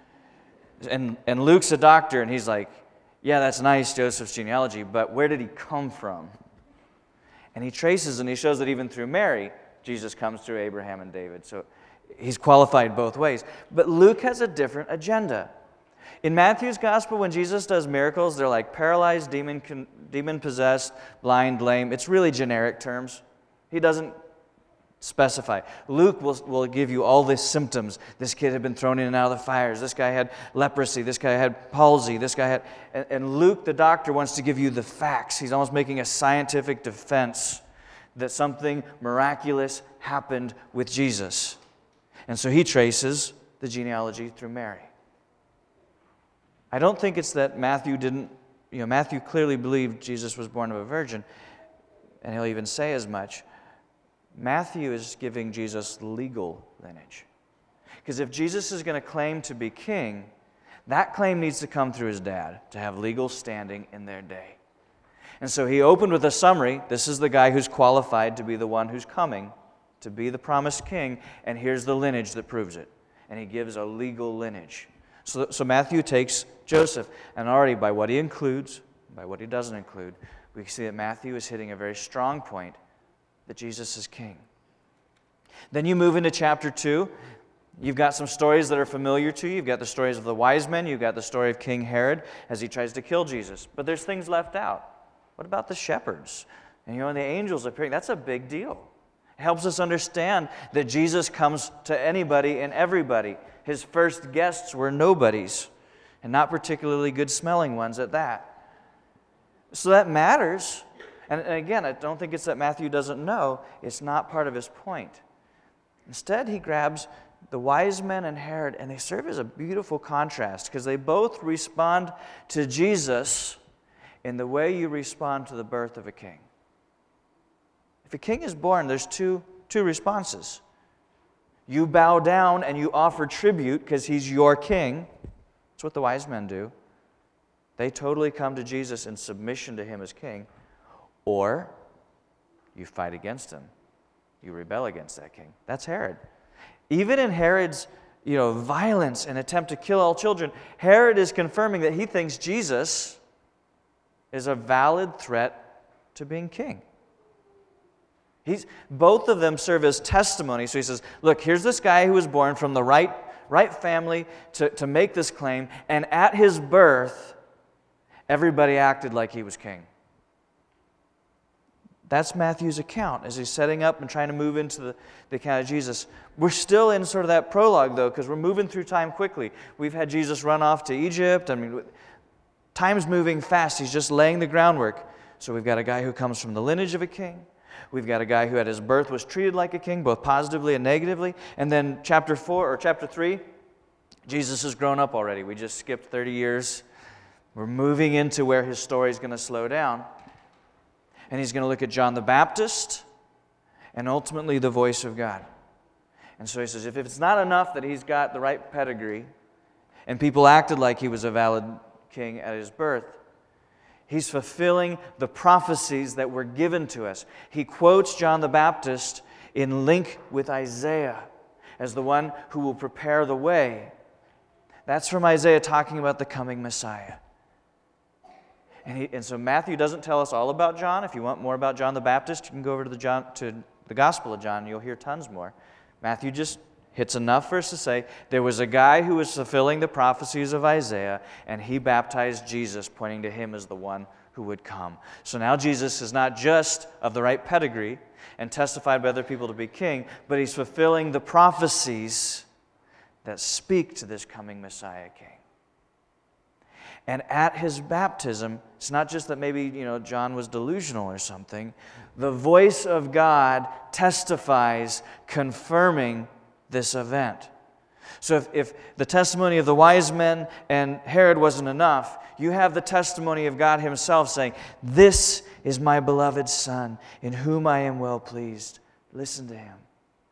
And Luke's a doctor, and he's like, yeah, that's nice, Joseph's genealogy, but where did he come from? And he traces and he shows that even through Mary, Jesus comes through Abraham and David. So he's qualified both ways. But Luke has a different agenda. In Matthew's gospel, when Jesus does miracles, they're like paralyzed, demon-possessed, blind, lame. It's really generic terms. He doesn't specify. Luke will give you all the symptoms. This kid had been thrown in and out of the fires. This guy had leprosy. This guy had palsy. This guy had... And Luke, the doctor, wants to give you the facts. He's almost making a scientific defense that something miraculous happened with Jesus. And so he traces the genealogy through Mary. I don't think it's that Matthew didn't... Matthew clearly believed Jesus was born of a virgin, and he'll even say as much. Matthew is giving Jesus legal lineage. Because if Jesus is going to claim to be king, that claim needs to come through his dad to have legal standing in their day. And so he opened with a summary. This is the guy who's qualified to be the one who's coming, to be the promised king, and here's the lineage that proves it. And he gives a legal lineage. So Matthew takes Joseph, and already by what he includes, by what he doesn't include, we see that Matthew is hitting a very strong point that Jesus is king. Then you move into chapter 2. You've got some stories that are familiar to you. You've got the stories of the wise men. You've got the story of King Herod as he tries to kill Jesus. But there's things left out. What about the shepherds? And the angels appearing. That's a big deal. It helps us understand that Jesus comes to anybody and everybody. His first guests were nobodies, and not particularly good-smelling ones at that. So that matters. And again, I don't think it's that Matthew doesn't know. It's not part of his point. Instead, he grabs the wise men and Herod, and they serve as a beautiful contrast because they both respond to Jesus in the way you respond to the birth of a king. If a king is born, there's two responses. You bow down and you offer tribute because he's your king. That's what the wise men do. They totally come to Jesus in submission to him as king. Or you fight against him. You rebel against that king. That's Herod. Even in Herod's violence and attempt to kill all children, Herod is confirming that he thinks Jesus is a valid threat to being king. Both of them serve as testimony. So he says, look, here's this guy who was born from the right family to make this claim, and at his birth, everybody acted like he was king. That's Matthew's account as he's setting up and trying to move into the account of Jesus. We're still in sort of that prologue, though, because we're moving through time quickly. We've had Jesus run off to Egypt. I mean, time's moving fast. He's just laying the groundwork. So we've got a guy who comes from the lineage of a king. We've got a guy who at his birth was treated like a king, both positively and negatively. And then chapter 3, Jesus has grown up already. We just skipped 30 years. We're moving into where his story is going to slow down. And he's going to look at John the Baptist and ultimately the voice of God. And so he says, if it's not enough that he's got the right pedigree and people acted like he was a valid king at his birth, he's fulfilling the prophecies that were given to us. He quotes John the Baptist in link with Isaiah as the one who will prepare the way. That's from Isaiah talking about the coming Messiah. And so Matthew doesn't tell us all about John. If you want more about John the Baptist, you can go over to the Gospel of John, and you'll hear tons more. Matthew just hits enough for us to say there was a guy who was fulfilling the prophecies of Isaiah, and he baptized Jesus, pointing to him as the one who would come. So now Jesus is not just of the right pedigree and testified by other people to be king, but he's fulfilling the prophecies that speak to this coming Messiah king. And at his baptism, it's not just that maybe, John was delusional or something. The voice of God testifies, confirming this event. So if the testimony of the wise men and Herod wasn't enough, you have the testimony of God himself saying, "This is my beloved Son, in whom I am well pleased. Listen to him."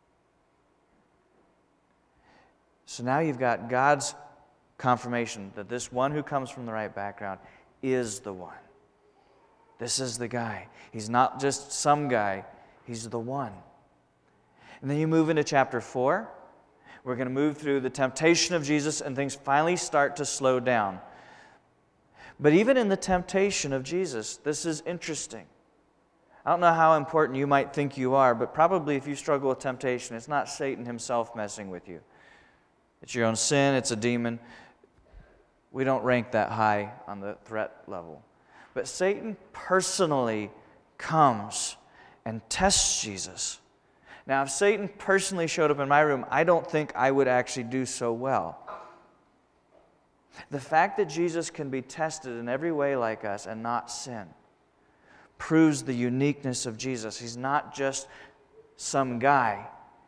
So now you've got God's confirmation that this one who comes from the right background is the one. This is the guy. He's not just some guy. He's the one. And then you move into chapter 4. We're going to move through the temptation of Jesus, and things finally start to slow down. But even in the temptation of Jesus, this is interesting. I don't know how important you might think you are, but probably if you struggle with temptation, it's not Satan himself messing with you. It's your own sin, it's a demon. We don't rank that high on the threat level. But Satan personally comes and tests Jesus. Now, if Satan personally showed up in my room, I don't think I would actually do so well. The fact that Jesus can be tested in every way like us and not sin proves the uniqueness of Jesus. He's not just some guy.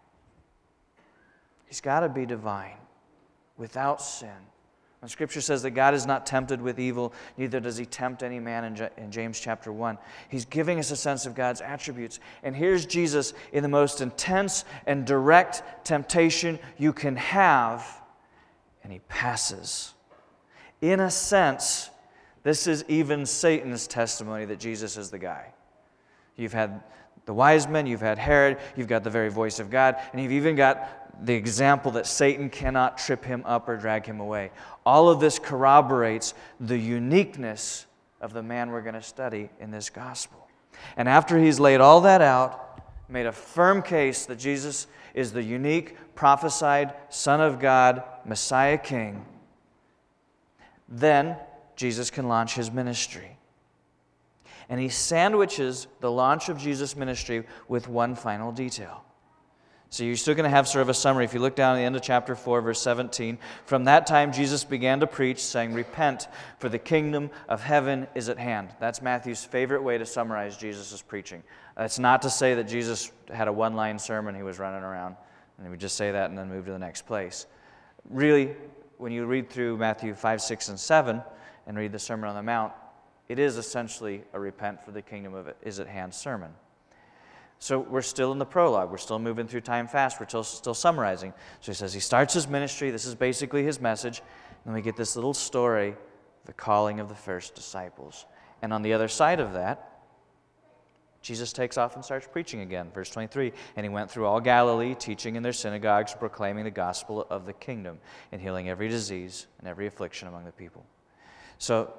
He's got to be divine, without sin. When Scripture says that God is not tempted with evil, neither does he tempt any man in James chapter 1. He's giving us a sense of God's attributes. And here's Jesus in the most intense and direct temptation you can have, and he passes. In a sense, this is even Satan's testimony that Jesus is the guy. You've had the wise men, you've had Herod, you've got the very voice of God, and you've even got the example that Satan cannot trip him up or drag him away. All of this corroborates the uniqueness of the man we're going to study in this gospel. And after he's laid all that out, made a firm case that Jesus is the unique, prophesied Son of God, Messiah King, then Jesus can launch his ministry. And he sandwiches the launch of Jesus' ministry with one final detail. So you're still going to have sort of a summary. If you look down at the end of chapter 4, verse 17, from that time Jesus began to preach, saying, "Repent, for the kingdom of heaven is at hand." That's Matthew's favorite way to summarize Jesus' preaching. That's not to say that Jesus had a one-line sermon he was running around. And we just say that and then move to the next place. Really, when you read through Matthew 5, 6, and 7 and read the Sermon on the Mount, it is essentially a repent for the kingdom of it is at hand sermon. So we're still in the prologue. We're still moving through time fast. We're still summarizing. So he says he starts his ministry. This is basically his message. And then we get this little story, the calling of the first disciples. And on the other side of that, Jesus takes off and starts preaching again. Verse 23, and he went through all Galilee, teaching in their synagogues, proclaiming the gospel of the kingdom, and healing every disease and every affliction among the people. So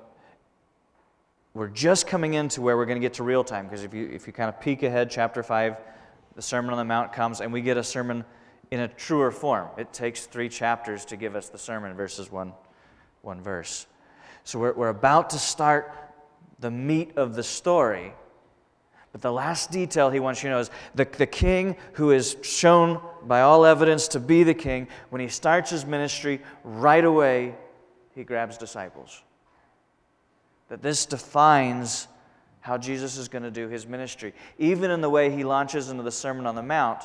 we're just coming into where we're going to get to real time, because if you kind of peek ahead, chapter 5, the Sermon on the Mount comes, and we get a sermon in a truer form. It takes 3 chapters to give us the sermon versus one verse. So we're about to start the meat of the story. But the last detail he wants you to know is the king who is shown by all evidence to be the king, when he starts his ministry, right away he grabs disciples. That this defines how Jesus is going to do his ministry. Even in the way he launches into the Sermon on the Mount,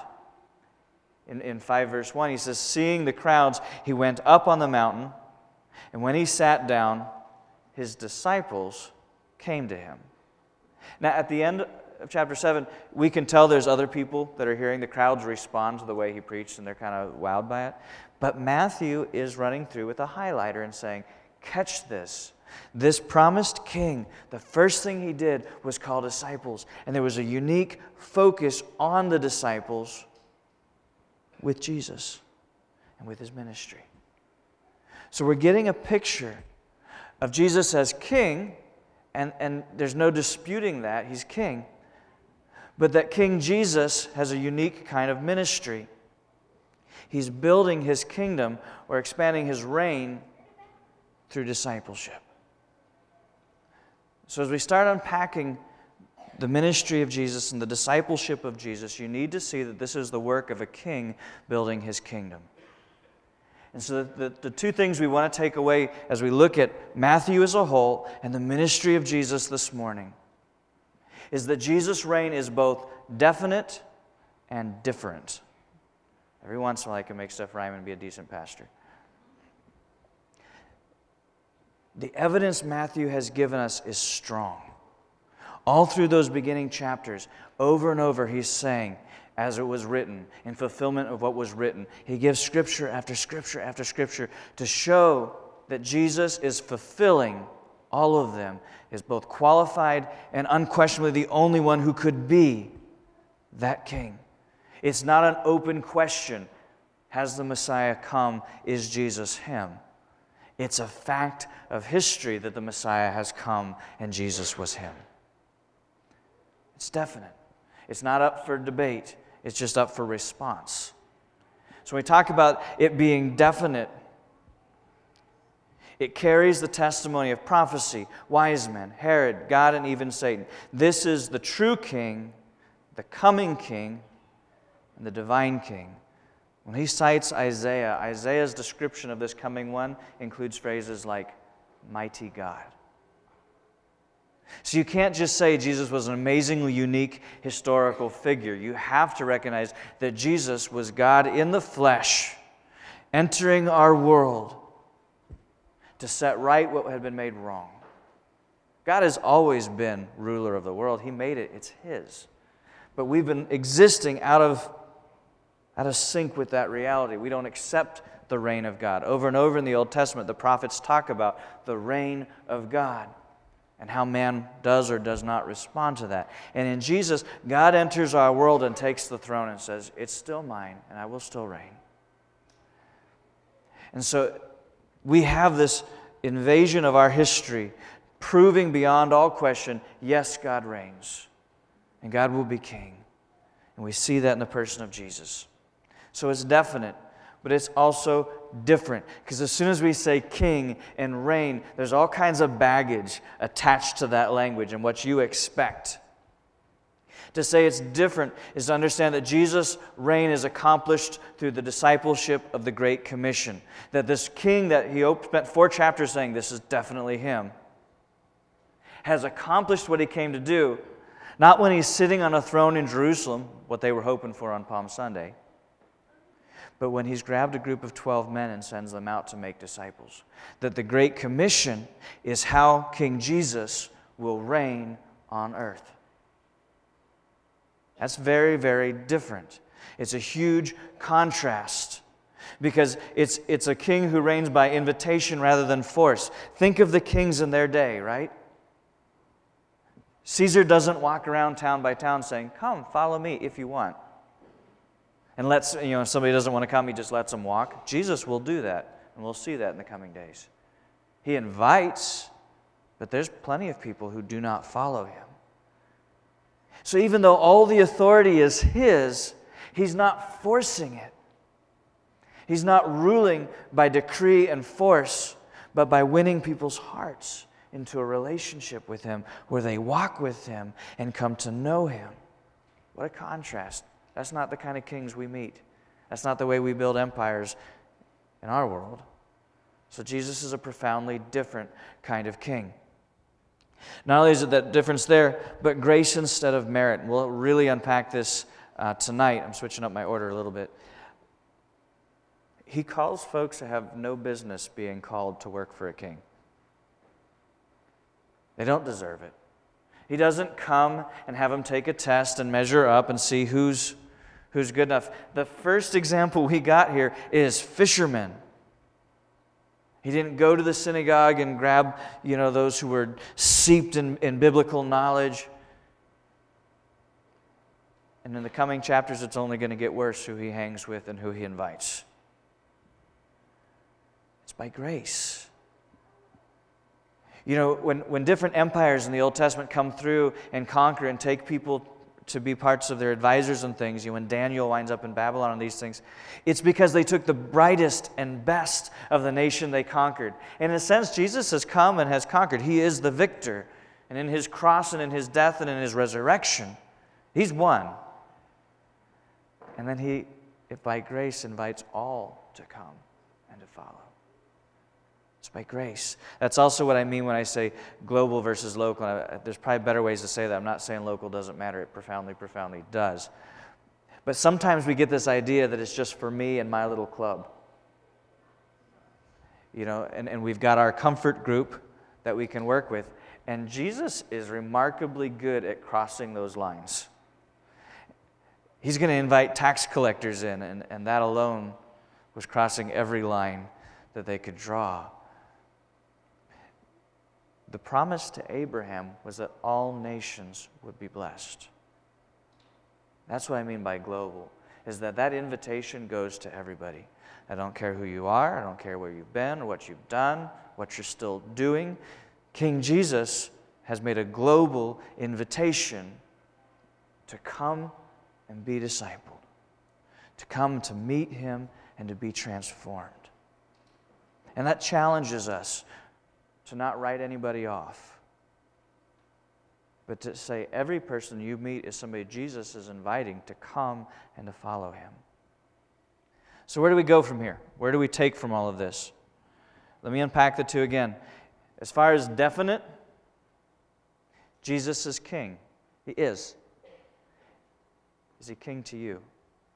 in 5 verse 1, he says, seeing the crowds, he went up on the mountain, and when he sat down, his disciples came to him. Now, at the end of chapter 7, we can tell there's other people that are hearing. The crowds respond to the way he preached, and they're kind of wowed by it. But Matthew is running through with a highlighter and saying, catch this. This promised king, the first thing he did was call disciples. And there was a unique focus on the disciples with Jesus and with his ministry. So we're getting a picture of Jesus as king, and there's no disputing that. He's king. But that King Jesus has a unique kind of ministry. He's building his kingdom or expanding his reign through discipleship. So as we start unpacking the ministry of Jesus and the discipleship of Jesus, you need to see that this is the work of a king building his kingdom. And so the 2 things we want to take away as we look at Matthew as a whole and the ministry of Jesus this morning is that Jesus' reign is both definite and different. Every once in a while I can make stuff rhyme and be a decent pastor. The evidence Matthew has given us is strong. All through those beginning chapters, over and over, he's saying, as it was written, in fulfillment of what was written. He gives scripture after scripture after scripture to show that Jesus is fulfilling all of them, is both qualified and unquestionably the only one who could be that king. It's not an open question. Has the Messiah come? Is Jesus him? It's a fact of history that the Messiah has come and Jesus was him. It's definite. It's not up for debate. It's just up for response. So when we talk about it being definite, it carries the testimony of prophecy, wise men, Herod, God, and even Satan. This is the true king, the coming king, and the divine king. When he cites Isaiah, Isaiah's description of this coming one includes phrases like, mighty God. So you can't just say Jesus was an amazingly unique historical figure. You have to recognize that Jesus was God in the flesh, entering our world to set right what had been made wrong. God has always been ruler of the world. He made it. It's his. But we've been existing out of sync with that reality. We don't accept the reign of God. Over and over in the Old Testament, the prophets talk about the reign of God and how man does or does not respond to that. And in Jesus, God enters our world and takes the throne and says, it's still mine, and I will still reign. And so we have this invasion of our history, proving beyond all question, yes, God reigns, and God will be king. And we see that in the person of Jesus. So it's definite, but it's also different. Because as soon as we say king and reign, there's all kinds of baggage attached to that language and what you expect. To say it's different is to understand that Jesus' reign is accomplished through the discipleship of the Great Commission. That this king that he spent 4 chapters saying, this is definitely him, has accomplished what he came to do, not when he's sitting on a throne in Jerusalem, what they were hoping for on Palm Sunday, but when he's grabbed a group of 12 men and sends them out to make disciples. That the Great Commission is how King Jesus will reign on earth. That's very, very different. It's a huge contrast because it's a king who reigns by invitation rather than force. Think of the kings in their day, right? Caesar doesn't walk around town by town saying, "Come, follow me if you want." And if somebody doesn't want to come, he just lets them walk. Jesus will do that, and we'll see that in the coming days. He invites, but there's plenty of people who do not follow him. So even though all the authority is his, he's not forcing it. He's not ruling by decree and force, but by winning people's hearts into a relationship with him where they walk with him and come to know him. What a contrast. That's not the kind of kings we meet. That's not the way we build empires in our world. So Jesus is a profoundly different kind of king. Not only is it that difference there, but grace instead of merit. We'll really unpack this tonight. I'm switching up my order a little bit. He calls folks who have no business being called to work for a king. They don't deserve it. He doesn't come and have them take a test and measure up and see who's good enough. The first example we got here is fishermen. He didn't go to the synagogue and grab, those who were steeped in biblical knowledge. And in the coming chapters, it's only going to get worse who he hangs with and who he invites. It's by grace. When different empires in the Old Testament come through and conquer and take people to be parts of their advisors and things, when Daniel winds up in Babylon and these things, it's because they took the brightest and best of the nation they conquered. In a sense, Jesus has come and has conquered. He is the victor. And in his cross and in his death and in his resurrection, he's won. And then he, if by grace, invites all to come and to follow. It's by grace. That's also what I mean when I say global versus local. There's probably better ways to say that. I'm not saying local doesn't matter. It profoundly, profoundly does. But sometimes we get this idea that it's just for me and my little club. And we've got our comfort group that we can work with. And Jesus is remarkably good at crossing those lines. He's going to invite tax collectors in, and that alone was crossing every line that they could draw. The promise to Abraham was that all nations would be blessed. That's what I mean by global, is that invitation goes to everybody. I don't care who you are, I don't care where you've been, or what you've done, what you're still doing. King Jesus has made a global invitation to come and be discipled, to come to meet him and to be transformed. And that challenges us to not write anybody off, but to say every person you meet is somebody Jesus is inviting to come and to follow him. So where do we go from here? Where do we take from all of this? Let me unpack the two again. As far as definite, Jesus is king. He is. Is he king to you?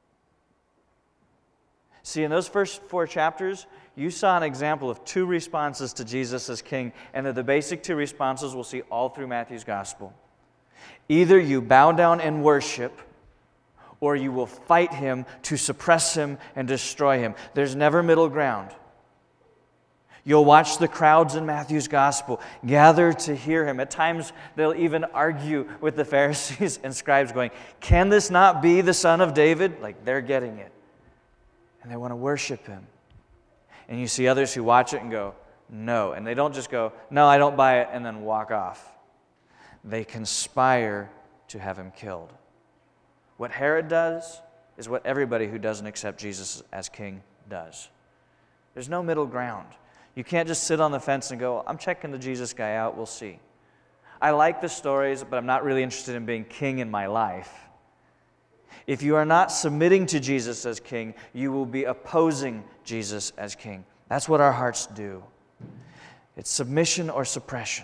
See, in those first 4 chapters, you saw an example of 2 responses to Jesus as king, and they're the basic 2 responses we'll see all through Matthew's gospel. Either you bow down and worship, or you will fight him to suppress him and destroy him. There's never middle ground. You'll watch the crowds in Matthew's gospel gather to hear him. At times, they'll even argue with the Pharisees and scribes going, "Can this not be the son of David?" Like they're getting it. And they want to worship him. And you see others who watch it and go, "No." And they don't just go, "No, I don't buy it," and then walk off. They conspire to have him killed. What Herod does is what everybody who doesn't accept Jesus as king does. There's no middle ground. You can't just sit on the fence and go, "I'm checking the Jesus guy out, we'll see. I like the stories, but I'm not really interested in being king in my life." If you are not submitting to Jesus as king, you will be opposing Jesus as king. That's what our hearts do. It's submission or suppression.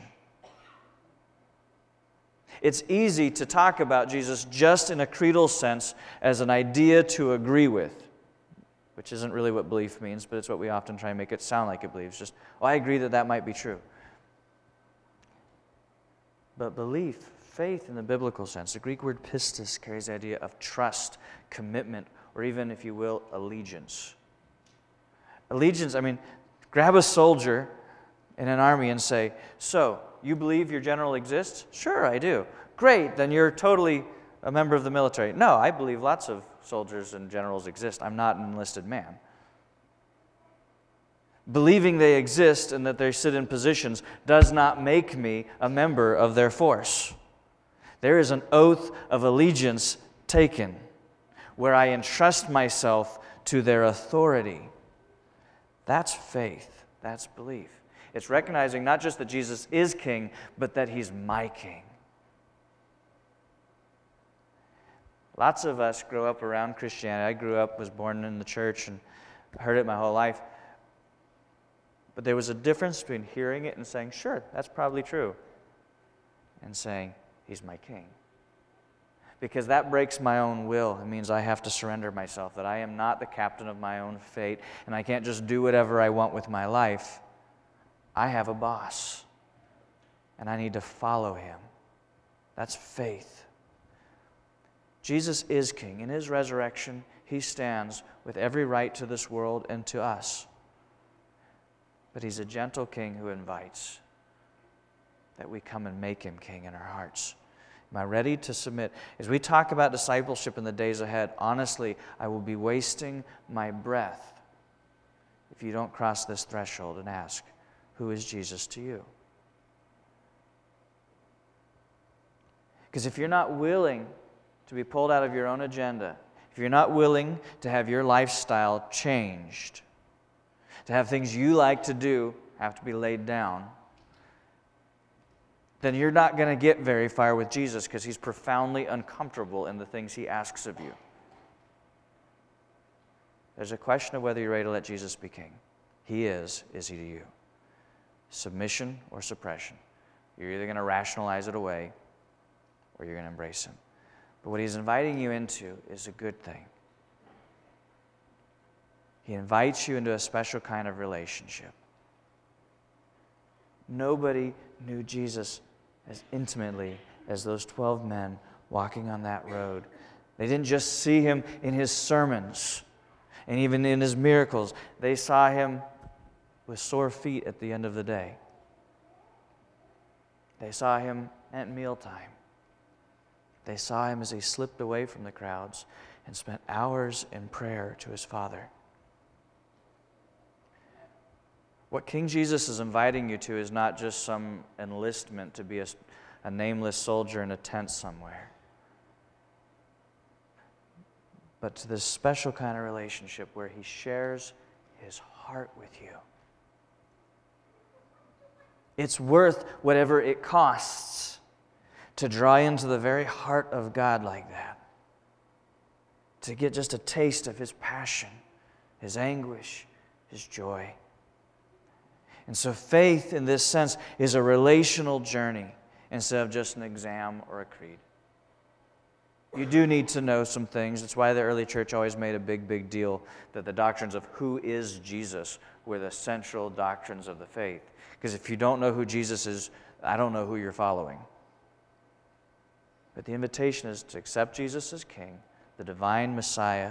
It's easy to talk about Jesus just in a creedal sense as an idea to agree with. which isn't really what belief means, but it's what we often try and make it sound like it believes. Just, oh, I agree that that might be true. But belief, faith in the biblical sense, the Greek word pistis carries the idea of trust, commitment, or even, if you will, allegiance. Allegiance, I mean, grab a soldier in an army and say, so, you believe your general exists? Sure, I do. Great, then you're totally a member of the military. No, I believe lots of soldiers and generals exist. I'm not an enlisted man. Believing they exist and that they sit in positions does not make me a member of their force. There is an oath of allegiance taken where I entrust myself to their authority. That's faith. That's belief. It's recognizing not just that Jesus is king, but that he's my king. Lots of us grow up around Christianity. I was born in the church and heard it my whole life. But there was a difference between hearing it and saying, sure, that's probably true, and saying, he's my king. Because that breaks my own will. It means I have to surrender myself, that I am not the captain of my own fate, and I can't just do whatever I want with my life. I have a boss, and I need to follow him. That's faith. Jesus is king. In his resurrection, he stands with every right to this world and to us. But he's a gentle king who invites that we come and make him king in our hearts. Am I ready to submit? As we talk about discipleship in the days ahead, honestly, I will be wasting my breath if you don't cross this threshold and ask, who is Jesus to you? Because if you're not willing to be pulled out of your own agenda, if you're not willing to have your lifestyle changed, to have things you like to do have to be laid down, then you're not going to get very far with Jesus because he's profoundly uncomfortable in the things he asks of you. There's a question of whether you're ready to let Jesus be king. He is he to you? Submission or suppression? You're either going to rationalize it away or you're going to embrace him. But what he's inviting you into is a good thing. He invites you into a special kind of relationship. Nobody knew Jesus as intimately as those 12 men walking on that road. They didn't just see him in his sermons and even in his miracles. They saw him with sore feet at the end of the day. They saw him at mealtime. They saw him as he slipped away from the crowds and spent hours in prayer to his Father. What King Jesus is inviting you to is not just some enlistment to be a nameless soldier in a tent somewhere, but to this special kind of relationship where he shares his heart with you. It's worth whatever it costs to draw into the very heart of God like that, to get just a taste of his passion, his anguish, his joy. And so faith, in this sense, is a relational journey instead of just an exam or a creed. You do need to know some things. That's why the early church always made a big deal that the doctrines of who is Jesus were the central doctrines of the faith. Because if you don't know who Jesus is, I don't know who you're following. But the invitation is to accept Jesus as King, the divine Messiah,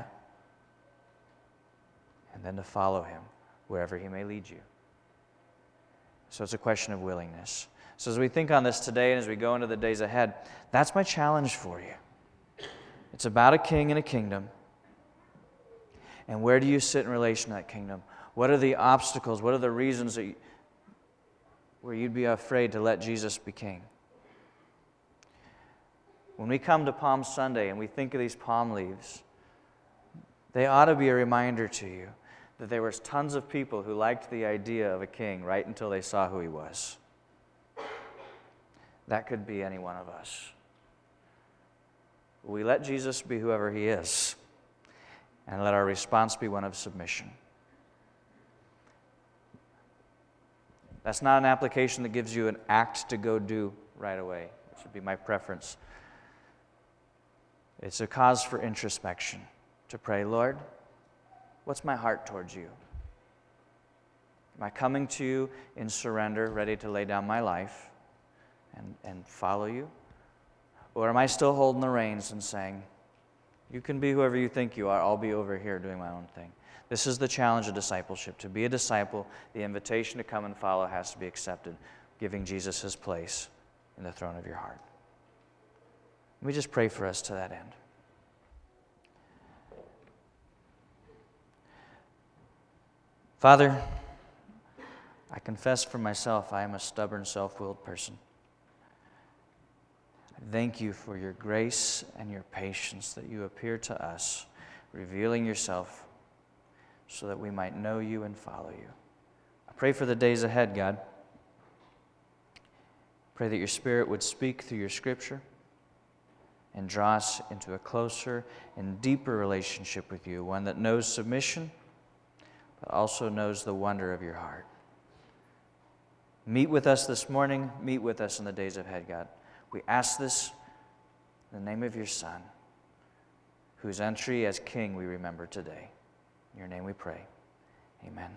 and then to follow him wherever he may lead you. So it's a question of willingness. So as we think on this today and as we go into the days ahead, that's my challenge for you. It's about a king and a kingdom. And where do you sit in relation to that kingdom? What are the obstacles? What are the reasons where you'd be afraid to let Jesus be king? When we come to Palm Sunday and we think of these palm leaves, they ought to be a reminder to you that there was tons of people who liked the idea of a king right until they saw who he was. That could be any one of us. We let Jesus be whoever he is, and let our response be one of submission. That's not an application that gives you an act to go do right away, which would be my preference. It's a cause for introspection, to pray, Lord, What's my heart towards you? Am I coming to you in surrender, ready to lay down my life and follow you? Or am I still holding the reins and saying, you can be whoever you think you are, I'll be over here doing my own thing? This is the challenge of discipleship. To be a disciple, the invitation to come and follow has to be accepted, giving Jesus his place in the throne of your heart. Let me just pray for us to that end. Father, I confess for myself I am a stubborn, self-willed person. I thank you for your grace and your patience that you appear to us, revealing yourself so that we might know you and follow you. I pray for the days ahead, God. Pray that your Spirit would speak through your Scripture and draw us into a closer and deeper relationship with you, one that knows submission, but also knows the wonder of your heart. Meet with us this morning. Meet with us in the days ahead, God. We ask this in the name of your Son, whose entry as King we remember today. In your name we pray. Amen.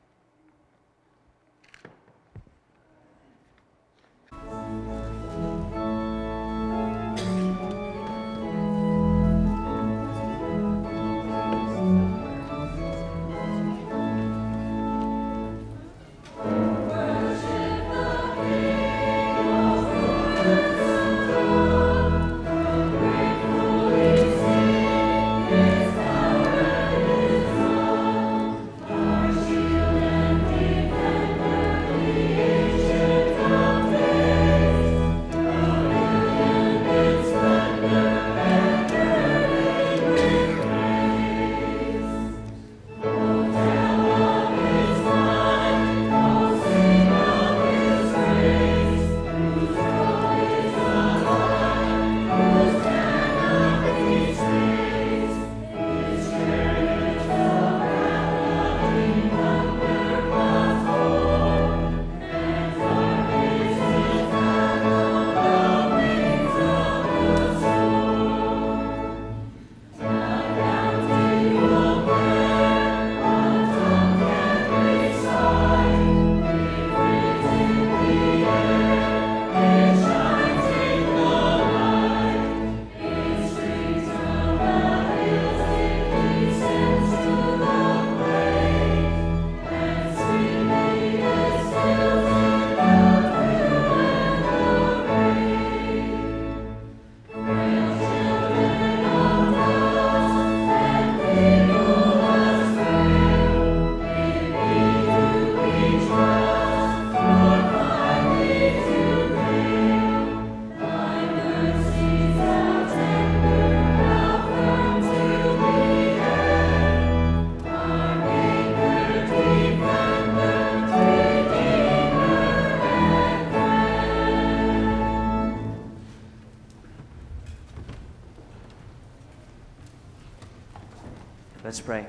Let's pray.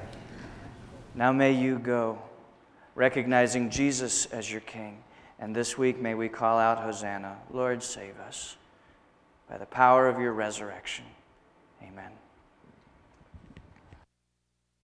Now may you go, recognizing Jesus as your King. And this week may we call out, Hosanna, Lord, save us, by the power of your resurrection. Amen.